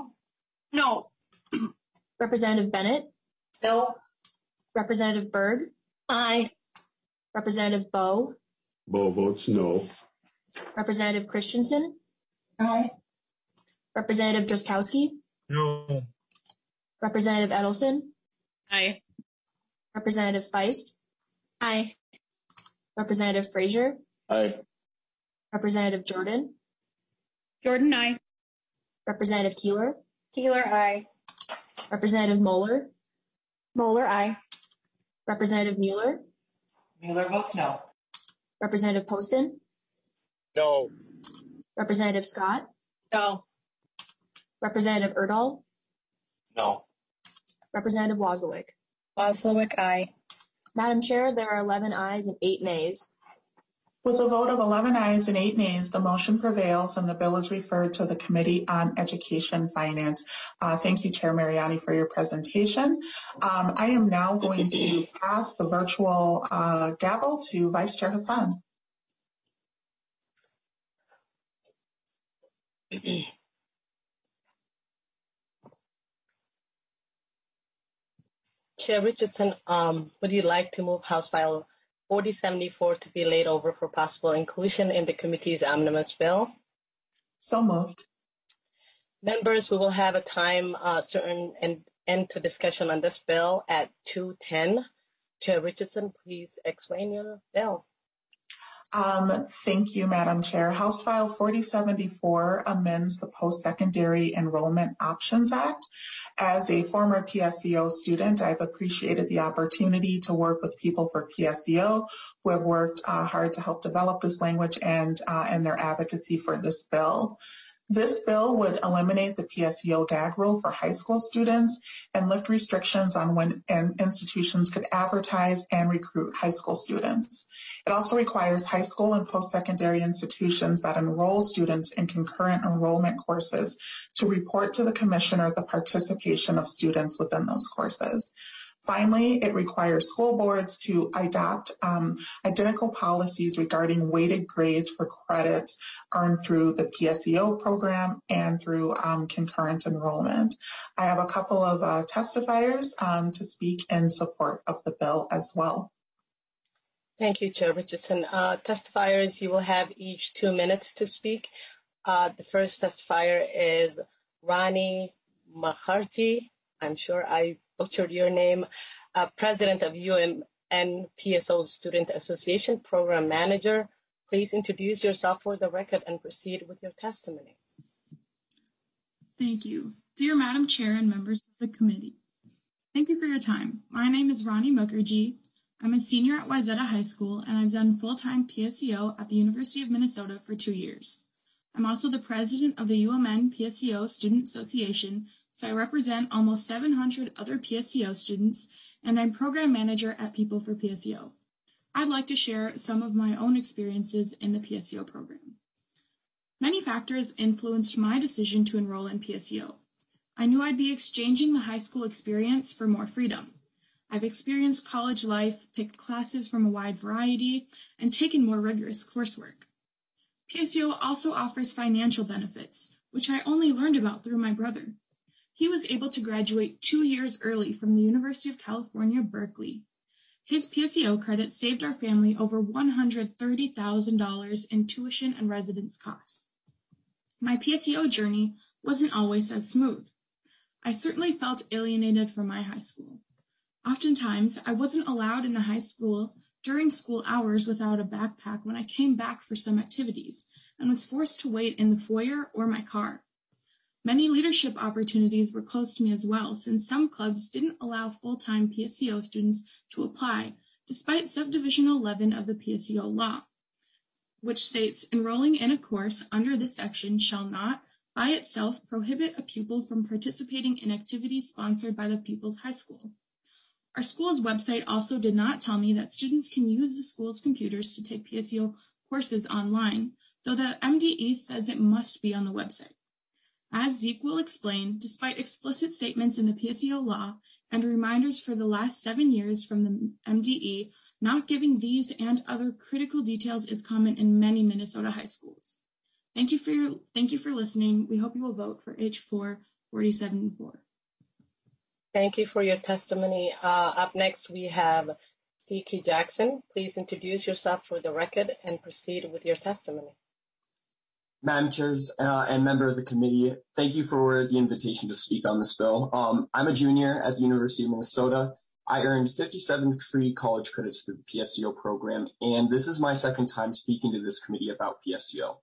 No. Representative Bennett? No. Representative Berg? Aye. Representative Bowe? Bowe votes no. Representative Christensen? Aye. Representative Drazkowski? No. Representative Edelson? Aye. Representative Feist? Aye. Representative Frazier? Aye. Representative Jordan? Jordan, aye. Representative Keeler? Keeler, aye. Representative Moeller. Moeller, aye. Representative Mueller. Mueller votes no. Representative Poston. No. Representative Scott. No. Representative Erdahl. No. Representative Wozniak. Wozniak, aye. Madam Chair, there are 11 ayes and 8 nays. With a vote of 11 ayes and 8 nays, the motion prevails and the bill is referred to the Committee on Education Finance. Thank you, Chair Mariani, for your presentation. I am now going to pass the virtual gavel to Vice Chair Hassan. Chair Richardson, would you like to move House File 4074 to be laid over for possible inclusion in the committee's omnibus bill? So moved. Members, we will have a time certain and end to discussion on this bill at 2:10. Chair Richardson, please explain your bill. Thank you, Madam Chair. House File 4074 amends the Post-Secondary Enrollment Options Act. As a former PSEO student, I've appreciated the opportunity to work with people for PSEO who have worked hard to help develop this language and their advocacy for this bill. This bill would eliminate the PSEO gag rule for high school students and lift restrictions on when institutions could advertise and recruit high school students. It also requires high school and post-secondary institutions that enroll students in concurrent enrollment courses to report to the commissioner the participation of students within those courses. Finally, it requires school boards to adopt identical policies regarding weighted grades for credits earned through the PSEO program and through concurrent enrollment. I have a couple of testifiers to speak in support of the bill as well. Thank you, Chair Richardson. Testifiers, you will have each 2 minutes to speak. The first testifier is Rani Maharti. I'm sure I butchered your name. President of UMN PSO Student Association, Program Manager. Please introduce yourself for the record and proceed with your testimony. Thank you. Dear Madam Chair and members of the committee, thank you for your time. My name is Rani Mukherjee. I'm a senior at Wayzata High School, and I've done full-time PSEO at the University of Minnesota for 2 years. I'm also the president of the UMN PSEO Student Association, so I represent almost 700 other PSEO students, and I'm program manager at People for PSEO. I'd like to share some of my own experiences in the PSEO program. Many factors influenced my decision to enroll in PSEO. I knew I'd be exchanging the high school experience for more freedom. I've experienced college life, picked classes from a wide variety, and taken more rigorous coursework. PSEO also offers financial benefits, which I only learned about through my brother. He was able to graduate 2 years early from the University of California, Berkeley. His PSEO credit saved our family over $130,000 in tuition and residence costs. My PSEO journey wasn't always as smooth. I certainly felt alienated from my high school. Oftentimes, I wasn't allowed in the high school during school hours without a backpack when I came back for some activities and was forced to wait in the foyer or my car. Many leadership opportunities were closed to me as well, since some clubs didn't allow full-time PSEO students to apply, despite Subdivision 11 of the PSEO law, which states enrolling in a course under this section shall not, by itself, prohibit a pupil from participating in activities sponsored by the pupil's high school. Our school's website also did not tell me that students can use the school's computers to take PSEO courses online, though the MDE says it must be on the website. As Zeke will explain, despite explicit statements in the PSEO law and reminders for the last 7 years from the MDE, not giving these and other critical details is common in many Minnesota high schools. Thank you for listening. We hope you will vote for H4 4074. Thank you for your testimony. Up next, we have C.K. Jackson. Please introduce yourself for the record and proceed with your testimony. Madam Chairs and member of the committee, thank you for the invitation to speak on this bill. I'm a junior at the University of Minnesota. I earned 57 free college credits through the PSEO program, and this is my second time speaking to this committee about PSEO.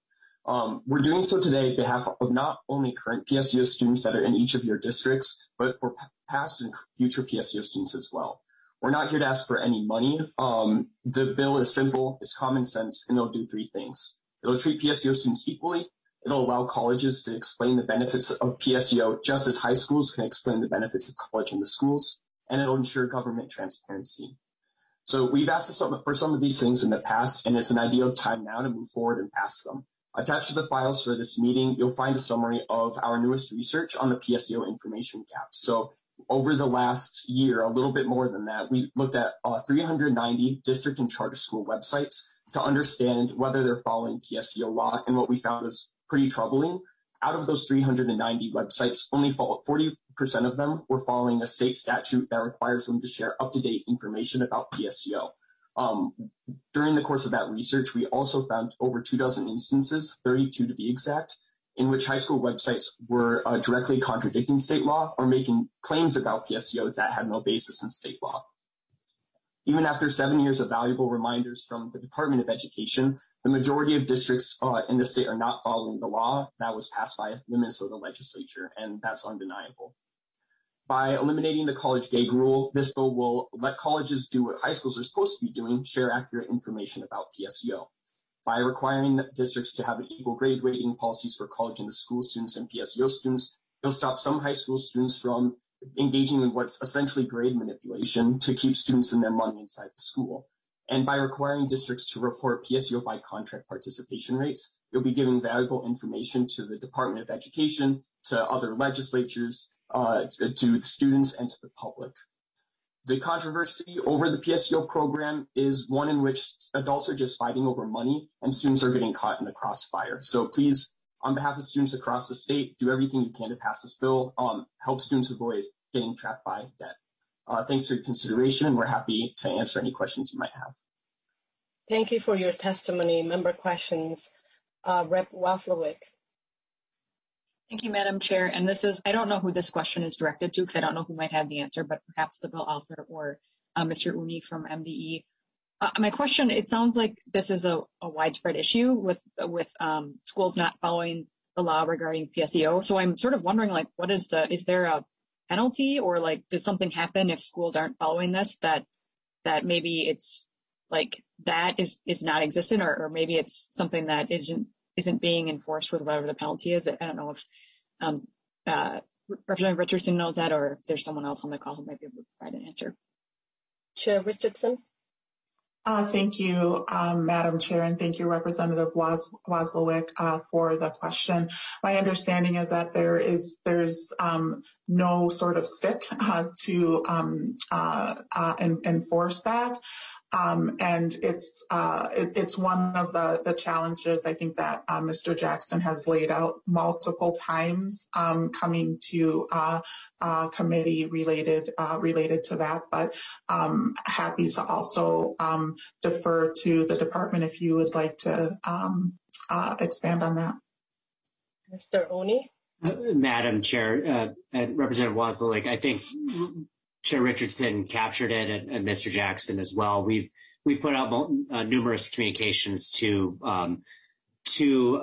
We're doing so today on behalf of not only current PSEO students that are in each of your districts, but for past and future PSEO students as well. We're not here to ask for any money. The bill is simple, it's common sense, and it'll do three things. It'll treat PSEO students equally. It'll allow colleges to explain the benefits of PSEO just as high schools can explain the benefits of college in the schools, and it'll ensure government transparency. So we've asked for some of these things in the past, and it's an ideal time now to move forward and pass them. Attached to the files for this meeting, you'll find a summary of our newest research on the PSEO information gap. So over the last year, a little bit more than that, we looked at 390 district and charter school websites to understand whether they're following PSEO law, and what we found was pretty troubling. Out of those 390 websites, only 40% of them were following a state statute that requires them to share up-to-date information about PSEO. During the course of that research, we also found over 24 instances, 32 to be exact, in which high school websites were directly contradicting state law or making claims about PSEO that had no basis in state law. Even after 7 years of valuable reminders from the Department of Education, the majority of districts in the state are not following the law that was passed by the Minnesota legislature, and that's undeniable. By eliminating the college gag rule, this bill will let colleges do what high schools are supposed to be doing, share accurate information about PSEO. By requiring districts to have an equal grade weighting policies for college and the school students and PSEO students, it'll stop some high school students from engaging in what's essentially grade manipulation to keep students and their money inside the school. And by requiring districts to report PSEO by contract participation rates, you'll be giving valuable information to the Department of Education, to other legislatures, to the students, and to the public. The controversy over the PSEO program is one in which adults are just fighting over money and students are getting caught in the crossfire. So please, on behalf of students across the state, do everything you can to pass this bill, help students avoid getting trapped by debt. Thanks for your consideration, and we're happy to answer any questions you might have. Thank you for your testimony. Member questions. Rep. Waslowick. Thank you, Madam Chair. And I don't know who this question is directed to because I don't know who might have the answer, but perhaps the bill author or Mr. Uni from MDE. My question, it sounds like this is a widespread issue with schools not following the law regarding PSEO. So I'm sort of wondering, like, is there a penalty, or like, does something happen if schools aren't following this that maybe it's like that is not existent, or maybe it's something that isn't being enforced with whatever the penalty is? I don't know if Representative Richardson knows that, or if there's someone else on the call who might be able to provide an answer. Chair Richardson. Thank you, Madam Chair, and thank you, Representative Waslowick, for the question. My understanding is that there's no sort of stick to enforce that. And it's one of the challenges I think that Mr. Jackson has laid out multiple times coming to committee related to that. But happy to also defer to the department if you would like to expand on that. Mr. Oni. Madam Chair, and Representative Waslowick, I think Chair Richardson captured it, and Mr. Jackson as well. We've put out numerous communications to two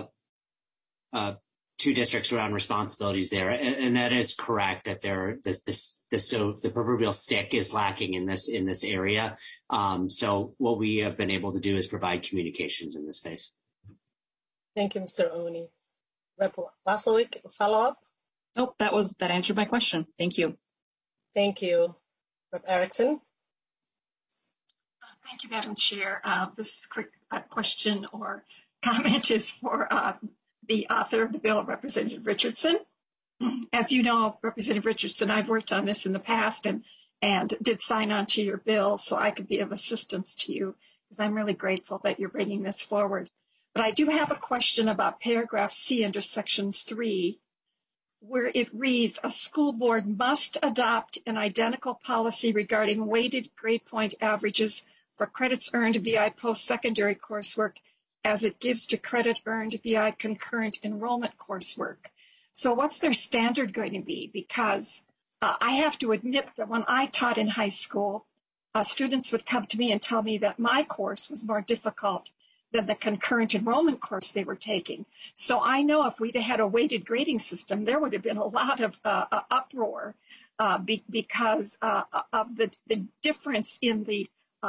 districts around responsibilities there, and that is correct that the proverbial stick is lacking in this area. So what we have been able to do is provide communications in this space. Thank you, Mr. Oni. Rep. Waslowick, follow up? Nope, that answered my question. Thank you. Thank you. Rep. Erickson. Thank you, Madam Chair. This quick question or comment is for the author of the bill, Representative Richardson. As you know, Representative Richardson, I've worked on this in the past and did sign on to your bill so I could be of assistance to you, because I'm really grateful that you're bringing this forward. But I do have a question about paragraph C under section 3, where it reads, a school board must adopt an identical policy regarding weighted grade point averages for credits earned via post-secondary coursework as it gives to credit earned via concurrent enrollment coursework. So what's their standard going to be? Because I have to admit that when I taught in high school, students would come to me and tell me that my course was more difficult than the concurrent enrollment course they were taking. So I know if we'd had a weighted grading system, there would have been a lot of uproar because of the difference in the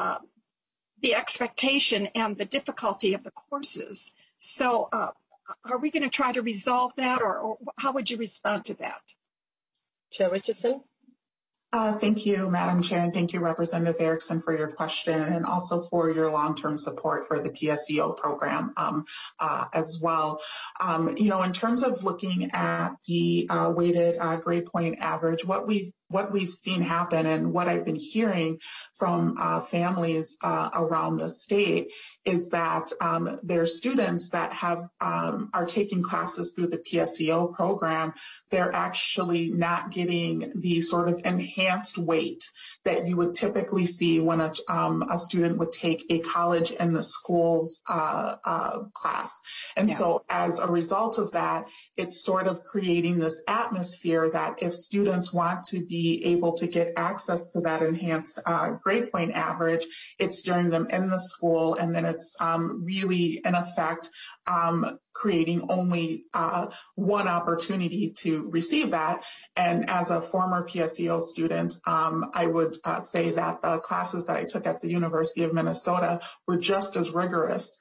expectation and the difficulty of the courses. So are we going to try to resolve that, or how would you respond to that? Chair Richardson? Thank you, Madam Chair, and thank you, Representative Erickson, for your question and also for your long-term support for the PSEO program as well. In terms of looking at the weighted grade point average, what we've seen happen and what I've been hearing from families around the state is that their students that are taking classes through the PSEO program, they're actually not getting the sort of enhanced weight that you would typically see when a student would take a college in the schools class. And so as a result of that, it's sort of creating this atmosphere that if students want to be able to get access to that enhanced grade point average, it's steering them in the school, and then it's really, in effect, creating only one opportunity to receive that. And as a former PSEO student, I would say that the classes that I took at the University of Minnesota were just as rigorous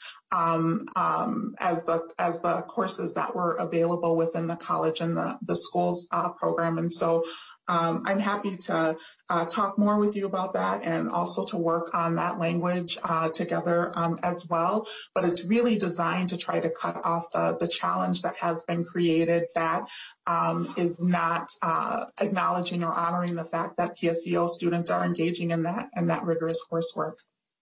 as the courses that were available within the college and the schools program. And so I'm happy to talk more with you about that and also to work on that language together as well. But it's really designed to try to cut off the challenge that has been created that is not acknowledging or honoring the fact that PSEO students are engaging in that rigorous coursework.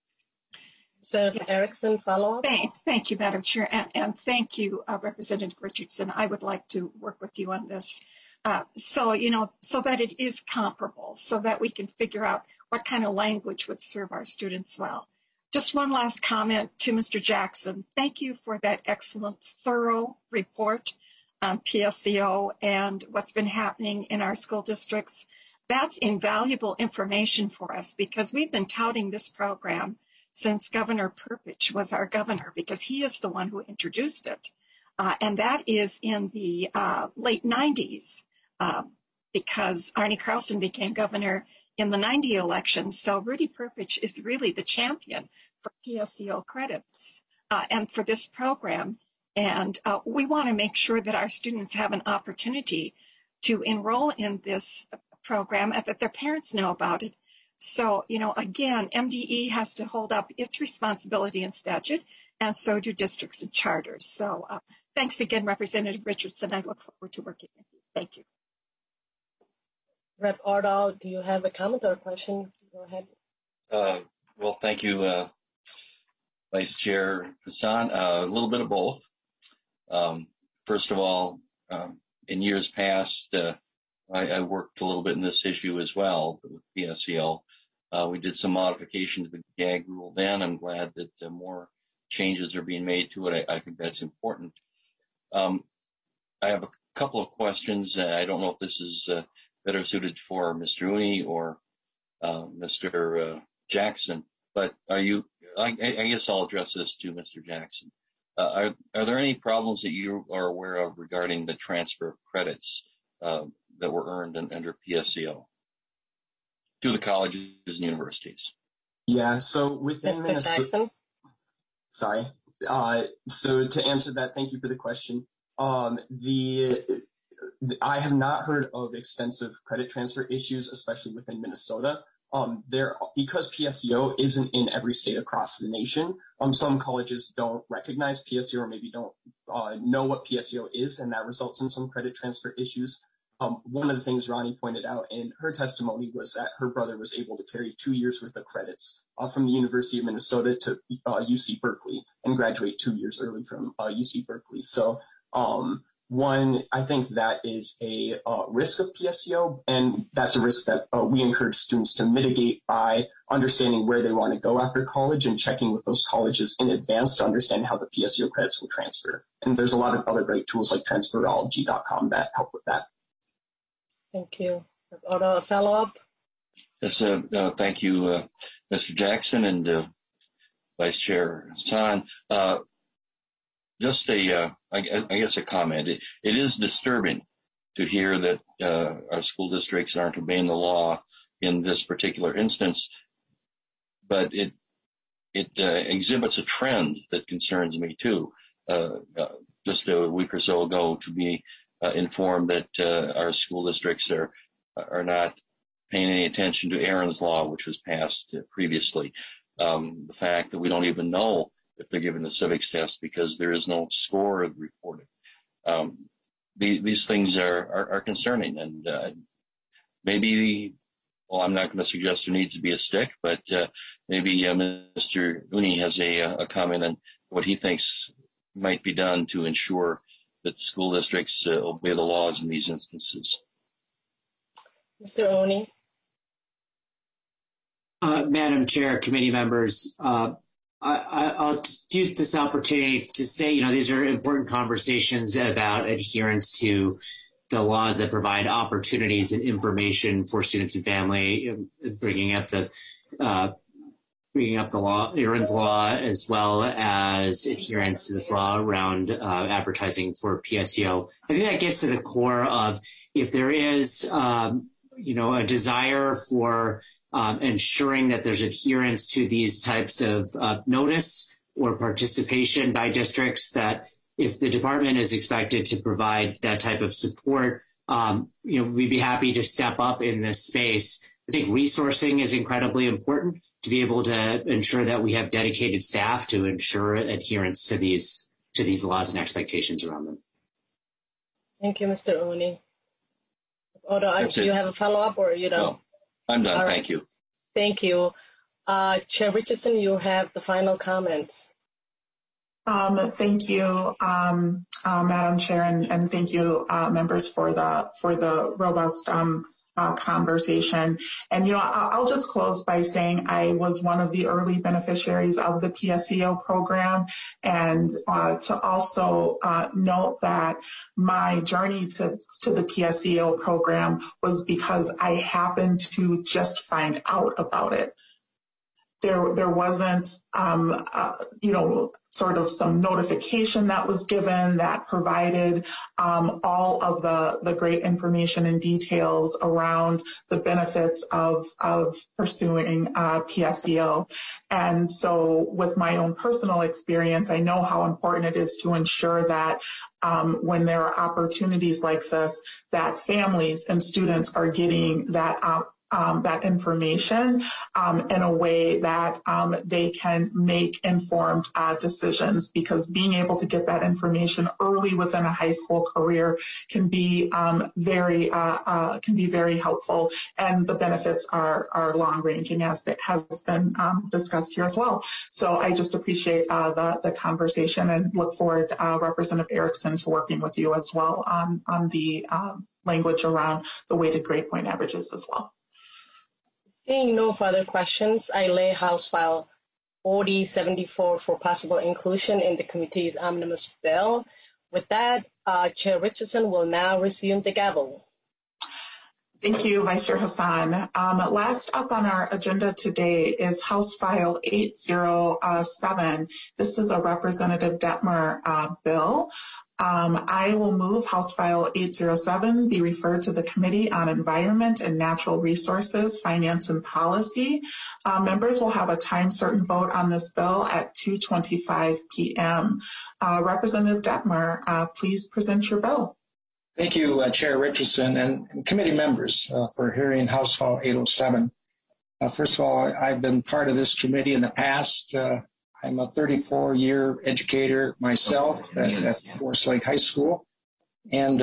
Senator Erickson, follow-up? Thank you, Madam Chair, and thank you, Representative Richardson. I would like to work with you on this. So that it is comparable, so that we can figure out what kind of language would serve our students well. Just one last comment to Mr. Jackson. Thank you for that excellent, thorough report on PSEO and what's been happening in our school districts. That's invaluable information for us because we've been touting this program since Governor Perpich was our governor, because he is the one who introduced it. And that is in the late 90s. Because Arnie Carlson became governor in the 90 elections. So Rudy Perpich is really the champion for PSEO credits and for this program. And we want to make sure that our students have an opportunity to enroll in this program and that their parents know about it. So, again, MDE has to hold up its responsibility in statute, and so do districts and charters. So thanks again, Representative Richardson. I look forward to working with you. Thank you. Rep. Ardall, do you have a comment or a question? Go ahead. Well, thank you, Vice Chair Hassan. A little bit of both. First of all, in years past, I worked a little bit in this issue as well with PSEO. We did some modification to the GAG rule then. I'm glad that more changes are being made to it. I think that's important. I have a couple of questions. I don't know if this is better suited for Mr. Uni or Mr. Jackson, but I guess I'll address this to Mr. Jackson. Are there any problems that you are aware of regarding the transfer of credits that were earned under PSEO to the colleges and universities? Yeah, so within Mr. Minnesota, Jackson? Sorry. So to answer that, thank you for the question. I have not heard of extensive credit transfer issues, especially within Minnesota. Because PSEO isn't in every state across the nation, some colleges don't recognize PSEO or maybe don't know what PSEO is, and that results in some credit transfer issues. One of the things Ronnie pointed out in her testimony was that her brother was able to carry 2 years worth of credits from the University of Minnesota to UC Berkeley and graduate 2 years early from UC Berkeley. So one, I think that is a risk of PSEO, and that's a risk that we encourage students to mitigate by understanding where they want to go after college and checking with those colleges in advance to understand how the PSEO credits will transfer. And there's a lot of other great tools like transferology.com that help with that. Thank you. A follow-up? Yes, thank you, Mr. Jackson, and Vice Chair Hassan. Just I guess a comment. It is disturbing to hear that our school districts aren't obeying the law in this particular instance, but it exhibits a trend that concerns me too. Just a week or so ago, to be informed that our school districts are not paying any attention to Aaron's Law, which was passed previously. The fact that we don't even know if they're given the civics test because there is no score reported. These things are concerning, and maybe, well, I'm not going to suggest there needs to be a stick, but maybe Mr. Uni has a comment on what he thinks might be done to ensure that school districts obey the laws in these instances. Mr. Oni. Madam Chair, committee members, I'll use this opportunity to say, these are important conversations about adherence to the laws that provide opportunities and information for students and family, bringing up the law, Aaron's Law, as well as adherence to this law around advertising for PSEO. I think that gets to the core of if there is, a desire for ensuring that there's adherence to these types of notice or participation by districts, that if the department is expected to provide that type of support, we'd be happy to step up in this space. I think resourcing is incredibly important to be able to ensure that we have dedicated staff to ensure adherence to these laws and expectations around them. Thank you, Mr. Oni. Odo, do you have a follow-up or you don't? No, I'm done. All right. Thank you. Thank you. Chair Richardson, you have the final comments. Thank you, Madam Chair, and thank you, members, for the robust conversation. And, I'll just close by saying I was one of the early beneficiaries of the PSEO program, and to also note that my journey to the PSEO program was because I happened to just find out about it. There wasn't, sort of some notification that was given that provided all of the great information and details around the benefits of pursuing PSEO. And so with my own personal experience, I know how important it is to ensure that when there are opportunities like this, that families and students are getting that information in a way that they can make informed decisions, because being able to get that information early within a high school career can be very helpful, and the benefits are long ranging, as it has been discussed here as well. So I just appreciate the conversation and look forward, Representative Erickson, to working with you as well on the language around the weighted grade point averages as well. Seeing no further questions, I lay House File 4074 for possible inclusion in the committee's omnibus bill. With that, Chair Richardson will now resume the gavel. Thank you, Vice Chair Hassan. Last up on our agenda today is House File 807. This is a Representative Detmer bill. I will move House File 807 be referred to the Committee on Environment and Natural Resources, Finance and Policy. Members will have a time certain vote on this bill at 2:25 p.m. Representative Detmer, please present your bill. Thank you, Chair Richardson and committee members for hearing House File 807. First of all, I've been part of this committee in the past. I'm a 34-year educator myself at Forest Lake High School. And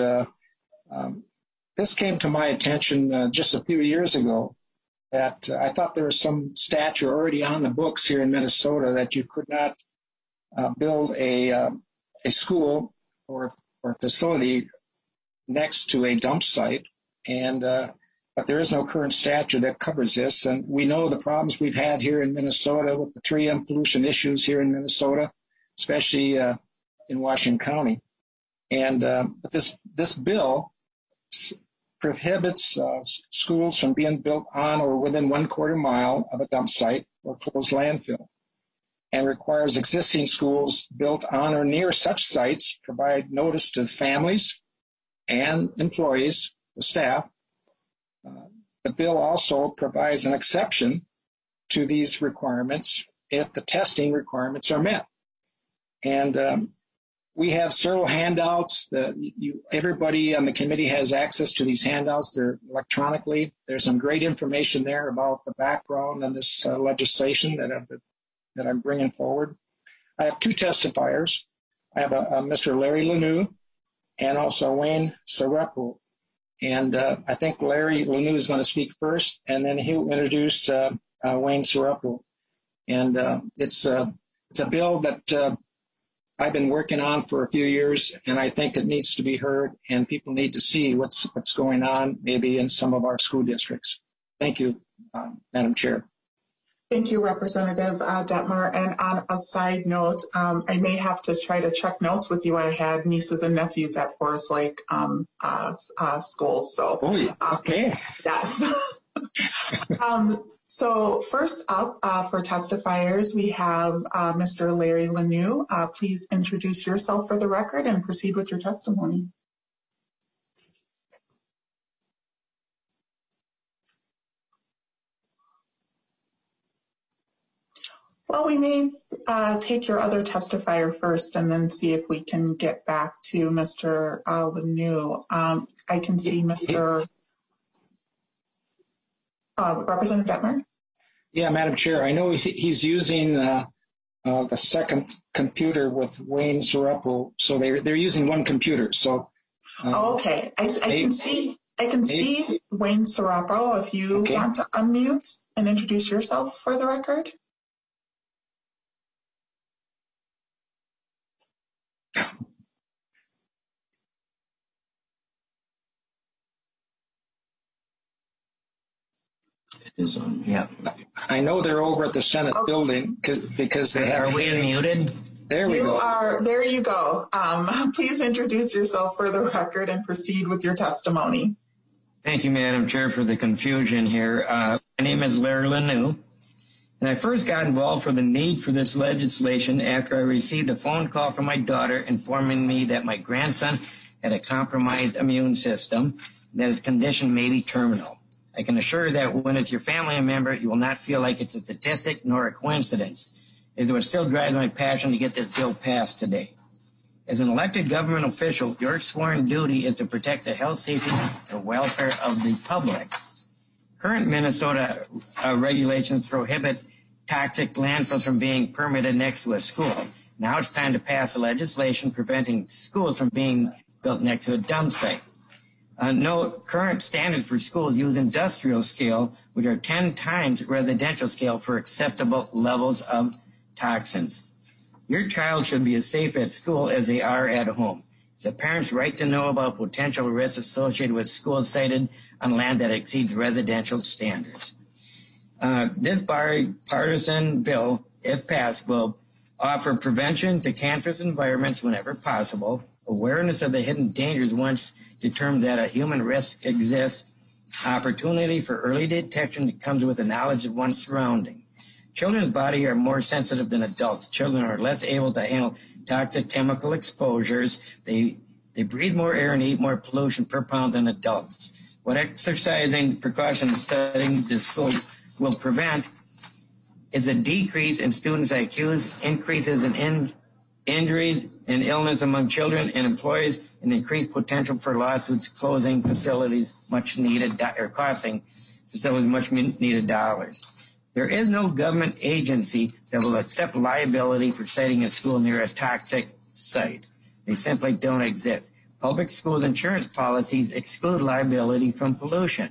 this came to my attention just a few years ago, that I thought there was some statute already on the books here in Minnesota that you could not build a school or facility next to a dump site. And but there is no current statute that covers this. And we know the problems we've had here in Minnesota with the 3M pollution issues here in Minnesota, especially in Washington County. And but this bill prohibits schools from being built on or within 1/4 mile of a dump site or closed landfill. and requires existing schools built on or near such sites provide notice to families and employees, the staff. The bill also provides an exception to these requirements if the testing requirements are met. And we have several handouts. Everybody on the committee has access to these handouts. They're electronically. There's some great information there about the background and this legislation that I'm bringing forward. I have two testifiers. I have a Mr. Larry Lanou and also Wayne Sarepul. And I think Larry Lanou is going to speak first, and then he'll introduce Wayne Sarepul. And it's a bill that I've been working on for a few years, and I think it needs to be heard, and people need to see what's going on maybe in some of our school districts. Thank you, Madam Chair. Thank you, Representative Detmer. And on a side note, I may have to try to check notes with you. I had nieces and nephews at Forest Lake schools. So, okay. Yes. So first up for testifiers, we have Mr. Larry Lanou. Please introduce yourself for the record and proceed with your testimony. Well, we may take your other testifier first and then see if we can get back to Mr. Lanou. I can see Mr. Representative Detmer. Yeah, Madam Chair, I know he's using the second computer with Wayne Sarepul, so they're using one computer. So. Okay, I can see Wayne Sarepul. If you want to unmute and introduce yourself for the record. Yeah, I know they're over at the Senate building because they have. Are we unmuted? There we go. There you go. Please introduce yourself for the record and proceed with your testimony. Thank you, Madam Chair, for the confusion here. My name is Larry Lanou, and I first got involved for the need for this legislation after I received a phone call from my daughter informing me that my grandson had a compromised immune system, and that his condition may be terminal. I can assure that when it's your family member, you will not feel like it's a statistic nor a coincidence, as it would still drive my passion to get this bill passed today. As an elected government official, your sworn duty is to protect the health, safety, and welfare of the public. Current Minnesota regulations prohibit toxic landfills from being permitted next to a school. Now it's time to pass legislation preventing schools from being built next to a dump site. No current standards for schools use industrial scale, which are 10 times residential scale for acceptable levels of toxins. Your child should be as safe at school as they are at home. It's a parent's right to know about potential risks associated with schools sited on land that exceeds residential standards. This bipartisan bill, if passed, will offer prevention to cancerous environments whenever possible, awareness of the hidden dangers once determined that a human risk exists, opportunity for early detection that comes with the knowledge of one's surrounding. Children's bodies are more sensitive than adults. Children are less able to handle toxic chemical exposures. They breathe more air and eat more pollution per pound than adults. What exercising precautions studying the school will prevent is a decrease in students' IQs, increases in injuries and illness among children and employees, and increased potential for lawsuits closing facilities much needed or costing facilities much needed dollars. There is no government agency that will accept liability for siting a school near a toxic site. They simply don't exist. Public schools insurance policies exclude liability from pollution.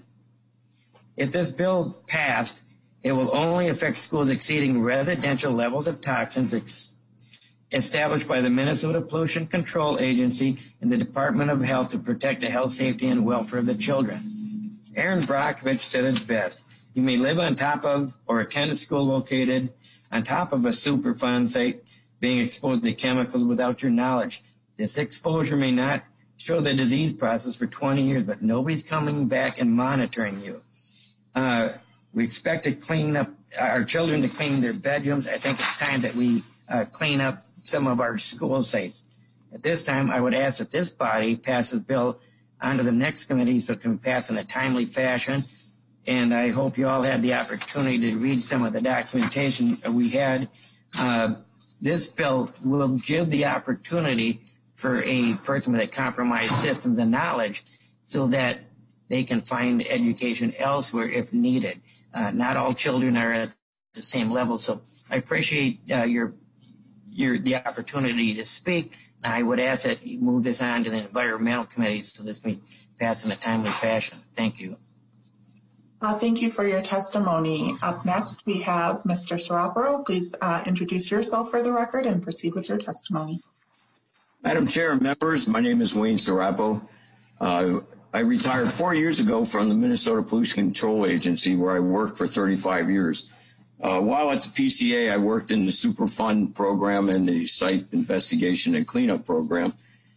If this bill passed, it will only affect schools exceeding residential levels of toxins established by the Minnesota Pollution Control Agency and the Department of Health to protect the health, safety, and welfare of the children. Aaron Brockovich said it best. You may live on top of or attend a school located on top of a Superfund site being exposed to chemicals without your knowledge. This exposure may not show the disease process for 20 years, but nobody's coming back and monitoring you. We expect to clean up our children to clean their bedrooms. I think it's time that we clean up some of our school sites. At this time, I would ask that this body pass this bill on to the next committee so it can pass in a timely fashion. And I hope you all had the opportunity to read some of the documentation we had. This bill will give the opportunity for a person with a compromised system the knowledge so that they can find education elsewhere if needed. Not all children are at the same level, so I appreciate the opportunity to speak. I would ask that you move this on to the environmental committee so this can be passed in a timely fashion. Thank you. Thank you for your testimony. Up next, we have Mr. Sarapo. Please introduce yourself for the record and proceed with your testimony. Madam Chair and members, my name is Wayne Sarapo. I retired 4 years ago from the Minnesota Pollution Control Agency, where I worked for 35 years. While at the PCA, I worked in the Superfund program and the site investigation and cleanup program.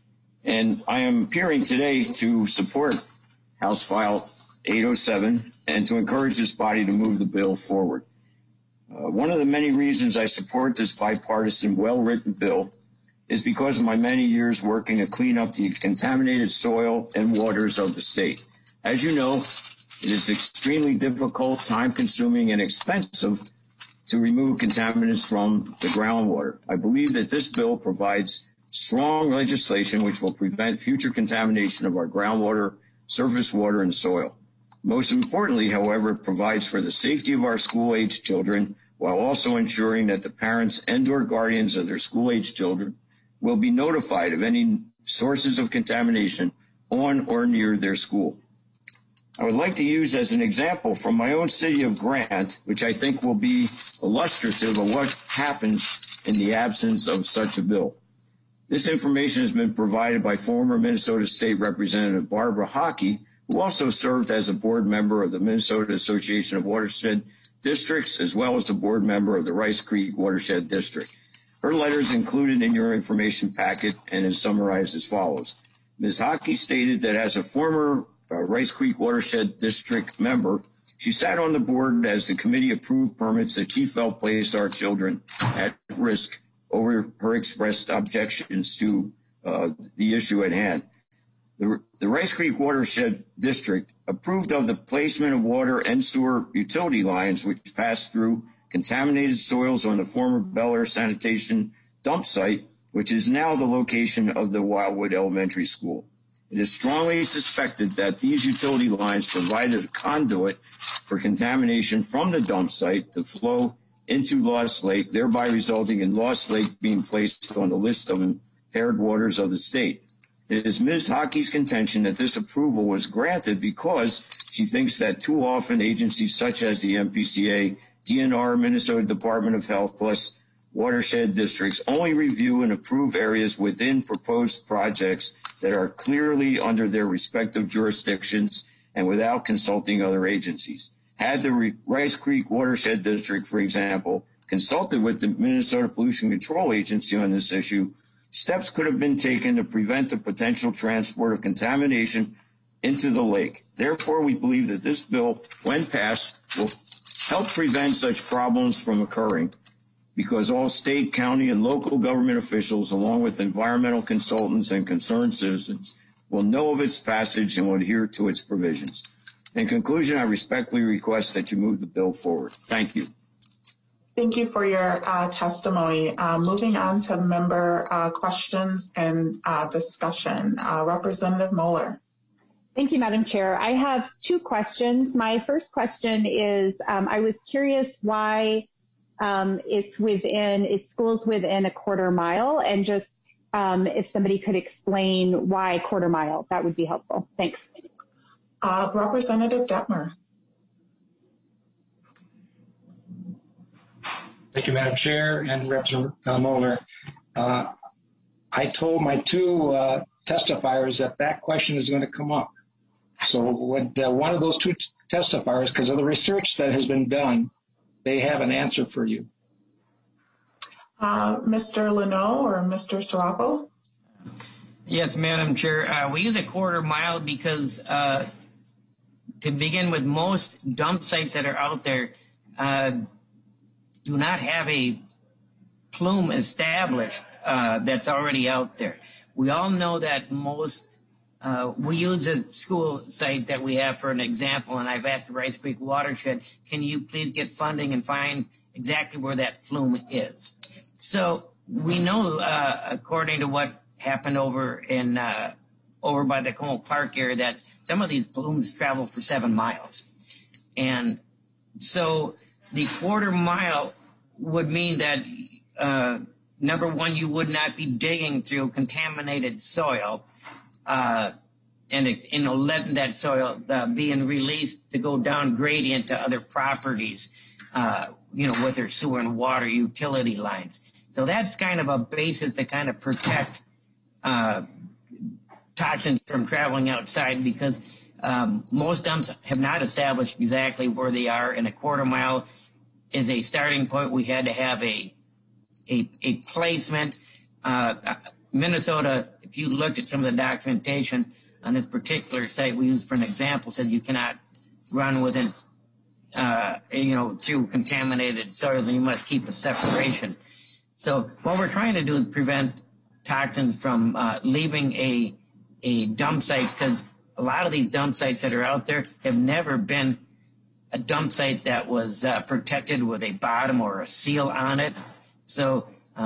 And I am appearing today to support House File 807 and to encourage this body to move the bill forward. One of the many reasons I support this bipartisan, well-written bill is because of my many years working to clean up the contaminated soil and waters of the state. As you know, it is extremely difficult, time-consuming, and expensive to remove contaminants from the groundwater. I believe that this bill provides strong legislation which will prevent future contamination of our groundwater, surface water, and soil. Most importantly, however, it provides for the safety of our school-age children while also ensuring that the parents and/or guardians of their school-age children will be notified of any sources of contamination on or near their school. I would like to use as an example from my own city of Grant, which I think will be illustrative of what happens in the absence of such a bill. This information has been provided by former Minnesota State Representative Barbara Hockey, who also served as a board member of the Minnesota Association of Watershed Districts, as well as a board member of the Rice Creek Watershed District. Her letter is included in your information packet and is summarized as follows. Ms. Hockey stated that as a former Rice Creek Watershed District member, she sat on the board as the committee approved permits that she felt placed our children at risk over her expressed objections to the issue at hand. The Rice Creek Watershed District approved of the placement of water and sewer utility lines which passed through contaminated soils on the former Bel Air Sanitation dump site, which is now the location of the Wildwood Elementary School. It is strongly suspected that these utility lines provided a conduit for contamination from the dump site to flow into Lost Lake, thereby resulting in Lost Lake being placed on the list of impaired waters of the state. It is Ms. Hockey's contention that this approval was granted because she thinks that too often agencies such as the MPCA, DNR, Minnesota Department of Health, plus watershed districts only review and approve areas within proposed projects that are clearly under their respective jurisdictions and without consulting other agencies. Had the Rice Creek Watershed District, for example, consulted with the Minnesota Pollution Control Agency on this issue, steps could have been taken to prevent the potential transport of contamination into the lake. Therefore, we believe that this bill, when passed, will help prevent such problems from occurring because all state, county, and local government officials, along with environmental consultants and concerned citizens, will know of its passage and will adhere to its provisions. In conclusion, I respectfully request that you move the bill forward. Thank you. Thank you for your testimony. Moving on to member questions and discussion. Representative Mueller. Thank you, Madam Chair. I have two questions. My first question is, I was curious why it's schools within a quarter mile, and just if somebody could explain why a quarter mile, that would be helpful. Thanks. Representative Detmer. Thank you, Madam Chair and Representative Mueller. I told my two testifiers that question is going to come up. So would one of those two testifiers, because of the research that has been done, they have an answer for you. Mr. Leno or Mr. Sarapo? Yes, Madam Chair. We use a quarter mile because to begin with, most dump sites that are out there do not have a plume established that's already out there. We all know that most, we use a school site that we have for an example, and I've asked the Rice Creek Watershed, can you please get funding and find exactly where that plume is? So we know, according to what happened over by the Como Park area, that some of these plumes travel for 7 miles. And so the quarter mile would mean that, number one, you would not be digging through contaminated soil, and letting that soil being released to go down gradient to other properties, with their sewer and water utility lines. So that's kind of a basis to kind of protect toxins from traveling outside, because most dumps have not established exactly where they are, and a quarter mile is a starting point. We had to have a placement. Minnesota, if you looked at some of the documentation on this particular site we used for an example, said you cannot run within, through contaminated soil, and you must keep a separation. So what we're trying to do is prevent toxins from leaving a dump site, because a lot of these dump sites that are out there have never been a dump site that was protected with a bottom or a seal on it. So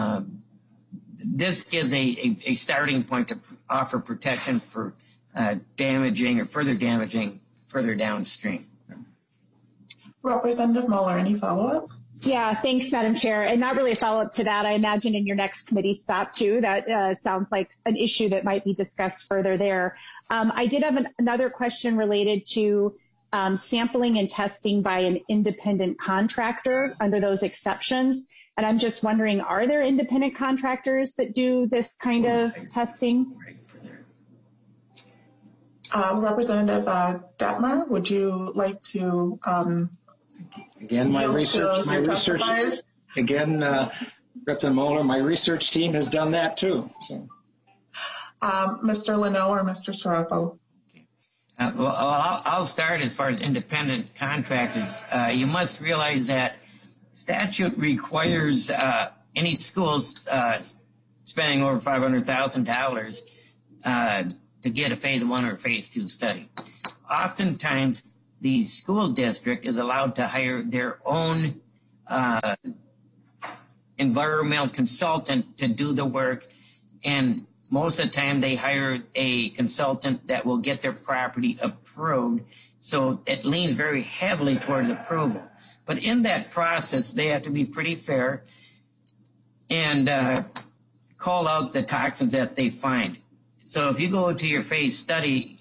this gives a starting point to offer protection for damaging or further damaging further downstream. Representative Muller, any follow-up? Yeah, thanks, Madam Chair. And not really a follow-up to that. I imagine in your next committee stop, too, that sounds like an issue that might be discussed further there. I did have another question related to sampling and testing by an independent contractor under those exceptions. And I'm just wondering, are there independent contractors that do this kind of testing? Representative Detmer, would you like to again, my research again, Representative Muller, my research team has done that too. So. Mr. Leno or Mr. Sarapo? I'll start as far as independent contractors. You must realize that statute requires any schools spending over $500,000 to get a phase 1 or phase 2 study. Oftentimes, the school district is allowed to hire their own environmental consultant to do the work, and most of the time they hire a consultant that will get their property approved, so it leans very heavily towards approval. But in that process, they have to be pretty fair and call out the toxins that they find. So if you go to your phase 2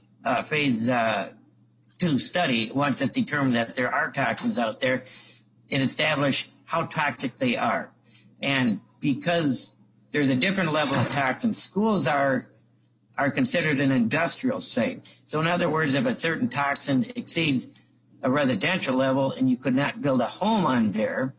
study, once it's determined that there are toxins out there, and establish how toxic they are. And because there's a different level of toxins, schools are considered an industrial site. So in other words, if a certain toxin exceeds a residential level and you could not build a home on there,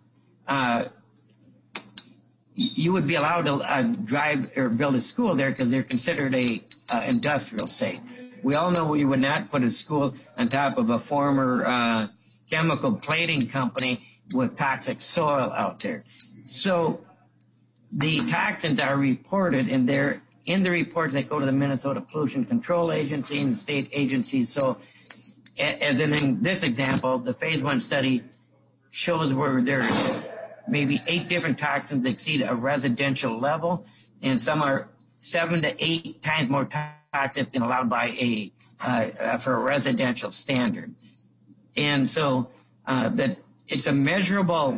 you would be allowed to drive or build a school there because they're considered a industrial site. We all know we would not put a school on top of a former chemical plating company with toxic soil out there. So the toxins are reported, and they're in the reports that go to the Minnesota Pollution Control Agency and state agencies. So as in this example, the phase 1 study shows where there's maybe 8 different toxins exceed a residential level, and some are 7 to 8 times more toxic than allowed by for a residential standard. And so that it's a measurable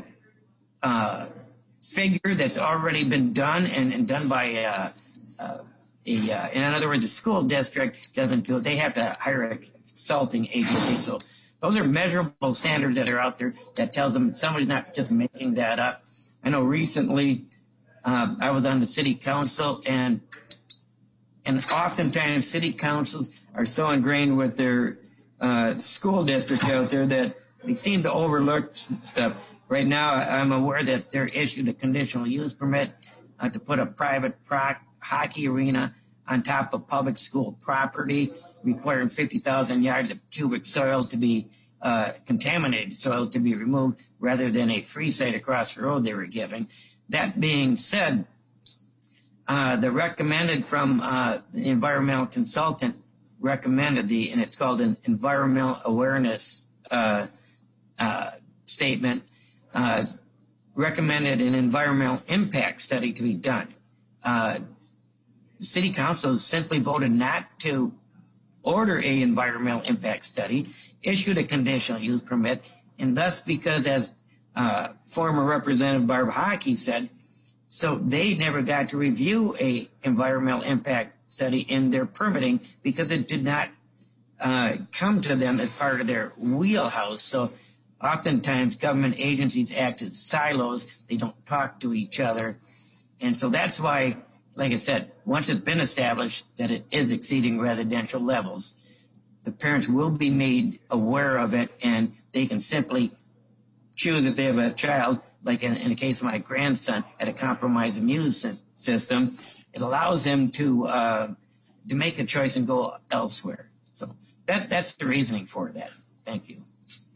figure that's already been done and done by in other words, the school district doesn't do it. They have to hire a consulting agency. So those are measurable standards that are out there that tells them somebody's not just making that up. I know recently I was on the city council, and oftentimes city councils are so ingrained with their school district out there that they seem to overlook stuff. Right now, I'm aware that they're issued a conditional use permit to put a private hockey arena on top of public school property, requiring 50,000 yards of cubic soil to be contaminated soil to be removed rather than a free site across the road they were given. That being said, the recommended from the environmental consultant recommended and it's called an environmental awareness statement, recommended an environmental impact study to be done. The City Council simply voted not to order a environmental impact study, issued a conditional use permit, and thus because, as former Representative Barb Hockey said, so they never got to review a environmental impact study in their permitting because it did not come to them as part of their wheelhouse. So oftentimes government agencies act as silos. They don't talk to each other. And so that's why, like I said, once it's been established that it is exceeding residential levels, the parents will be made aware of it, and they can simply choose if they have a child, like in the case of my grandson, had a compromised immune system. It allows them to make a choice and go elsewhere. So that's the reasoning for that. Thank you.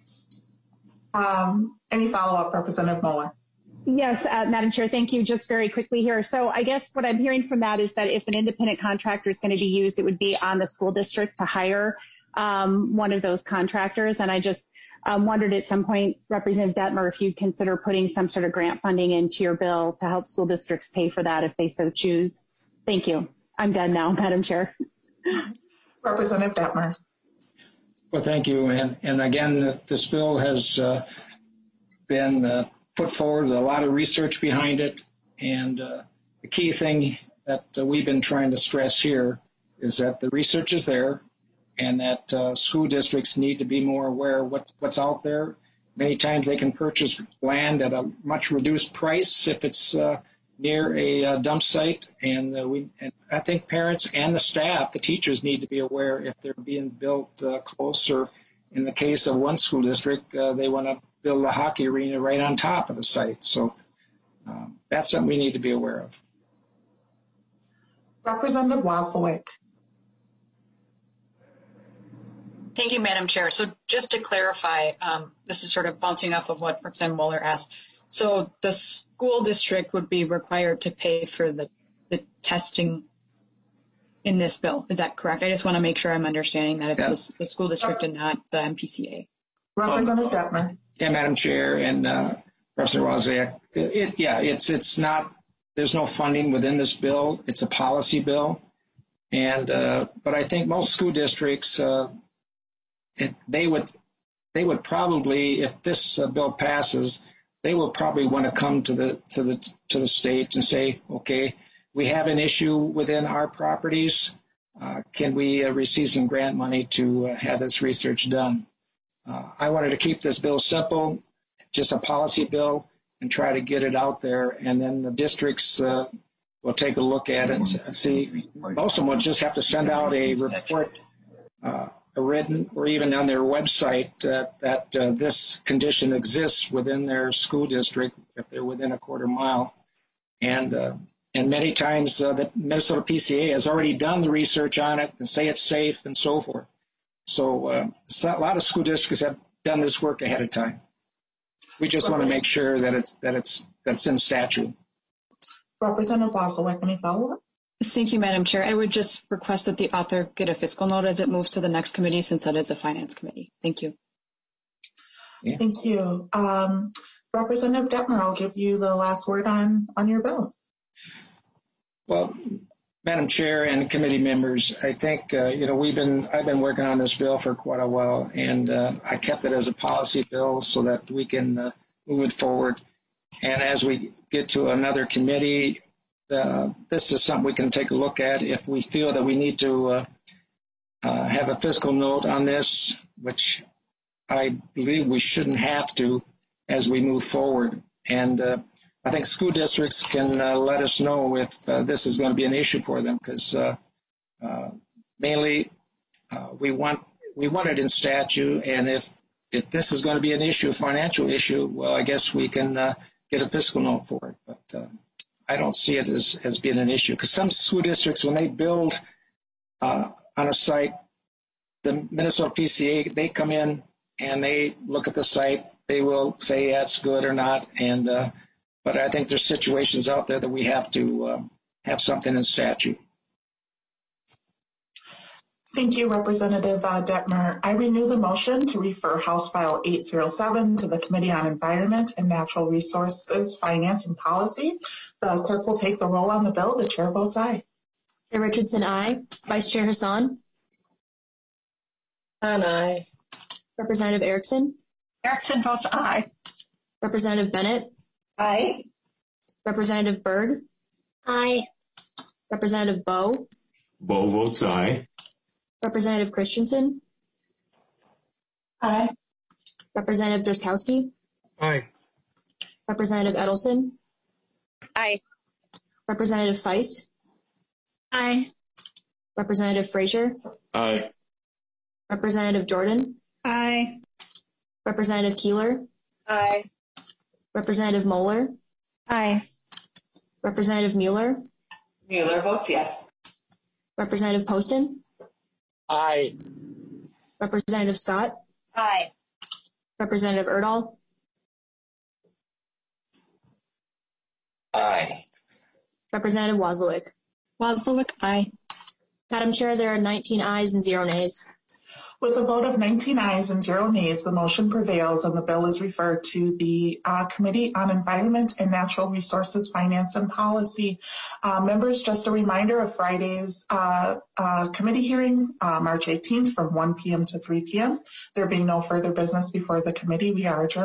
Any follow-up, Representative Mueller? Yes, Madam Chair, thank you. Just very quickly here. So I guess what I'm hearing from that is that if an independent contractor is going to be used, it would be on the school district to hire one of those contractors. And I just wondered at some point, Representative Detmer, if you'd consider putting some sort of grant funding into your bill to help school districts pay for that if they so choose. Thank you. I'm done now, Madam Chair. Representative Detmer. Well, thank you. And again, this bill has been put forward with a lot of research behind it. And the key thing that we've been trying to stress here is that the research is there and that school districts need to be more aware of what's out there. Many times they can purchase land at a much reduced price if it's near a dump site. And I think parents and the staff, the teachers, need to be aware if they're being built closer. In the case of one school district, they want to build a hockey arena right on top of the site. So that's something we need to be aware of. Representative Wasilewicz. Thank you, Madam Chair. So just to clarify, this is sort of bouncing off of what Representative Mueller asked. So the school district would be required to pay for the testing in this bill. Is that correct? I just want to make sure I'm understanding that it's the school district and not the MPCA. Representative Detmer. Yeah, Madam Chair and Representative Wozniak. It's not. There's no funding within this bill. It's a policy bill, and but I think most school districts they would probably, if this bill passes, they will probably want to come to the state and say, okay, we have an issue within our properties. Can we receive some grant money to have this research done? I wanted to keep this bill simple, just a policy bill, and try to get it out there. And then the districts will take a look at it and see. Most of them will just have to send out a report, written or even on their website that this condition exists within their school district if they're within a quarter mile. And many times the Minnesota PCA has already done the research on it and say it's safe and so forth. So a lot of school districts have done this work ahead of time. We just want to make sure that it's in statute. Representative Wasilewicz, any follow-up? Thank you, Madam Chair. I would just request that the author get a fiscal note as it moves to the next committee, since that is a finance committee. Thank you. Yeah. Thank you. Representative Detmer, I'll give you the last word on your bill. Well, Madam Chair and committee members, I think, I've been working on this bill for quite a while, and I kept it as a policy bill so that we can move it forward. And as we get to another committee, this is something we can take a look at if we feel that we need to have a fiscal note on this, which I believe we shouldn't have to as we move forward. And I think school districts can let us know if this is going to be an issue for them, because mainly we want it in statute, and if this is going to be an issue, a financial issue, well, I guess we can get a fiscal note for it. But I don't see it as being an issue, because some school districts, when they build on a site, the Minnesota PCA, they come in and they look at the site. They will say, yeah, it's good or not. And but I think there's situations out there that we have to have something in statute. Thank you, Representative Detmer. I renew the motion to refer House File 807 to the Committee on Environment and Natural Resources, Finance and Policy. The clerk will take the roll on the bill. The chair votes aye. Chair Richardson, aye. Vice Chair Hassan? Aye. Representative Erickson? Erickson votes aye. Representative Bennett? Aye. Representative Berg? Aye. Representative Bowe? Bowe votes aye. Representative Christensen? Aye. Representative Drazkowski? Aye. Representative Edelson? Aye. Representative Feist? Aye. Representative Frazier? Aye. Representative Jordan? Aye. Representative Keeler? Aye. Representative Moeller? Aye. Representative Mueller? Mueller votes yes. Representative Poston? Aye. Representative Scott? Aye. Representative Erdahl? Aye. Representative Wozlowick? Wozlowick, aye. Madam Chair, there are 19 ayes and 0 nays. With a vote of 19 ayes and 0 nays, the motion prevails and the bill is referred to the Committee on Environment and Natural Resources, Finance and Policy. Members, just a reminder of Friday's committee hearing, March 18th from 1 p.m. to 3 p.m. There being no further business before the committee, we are adjourned.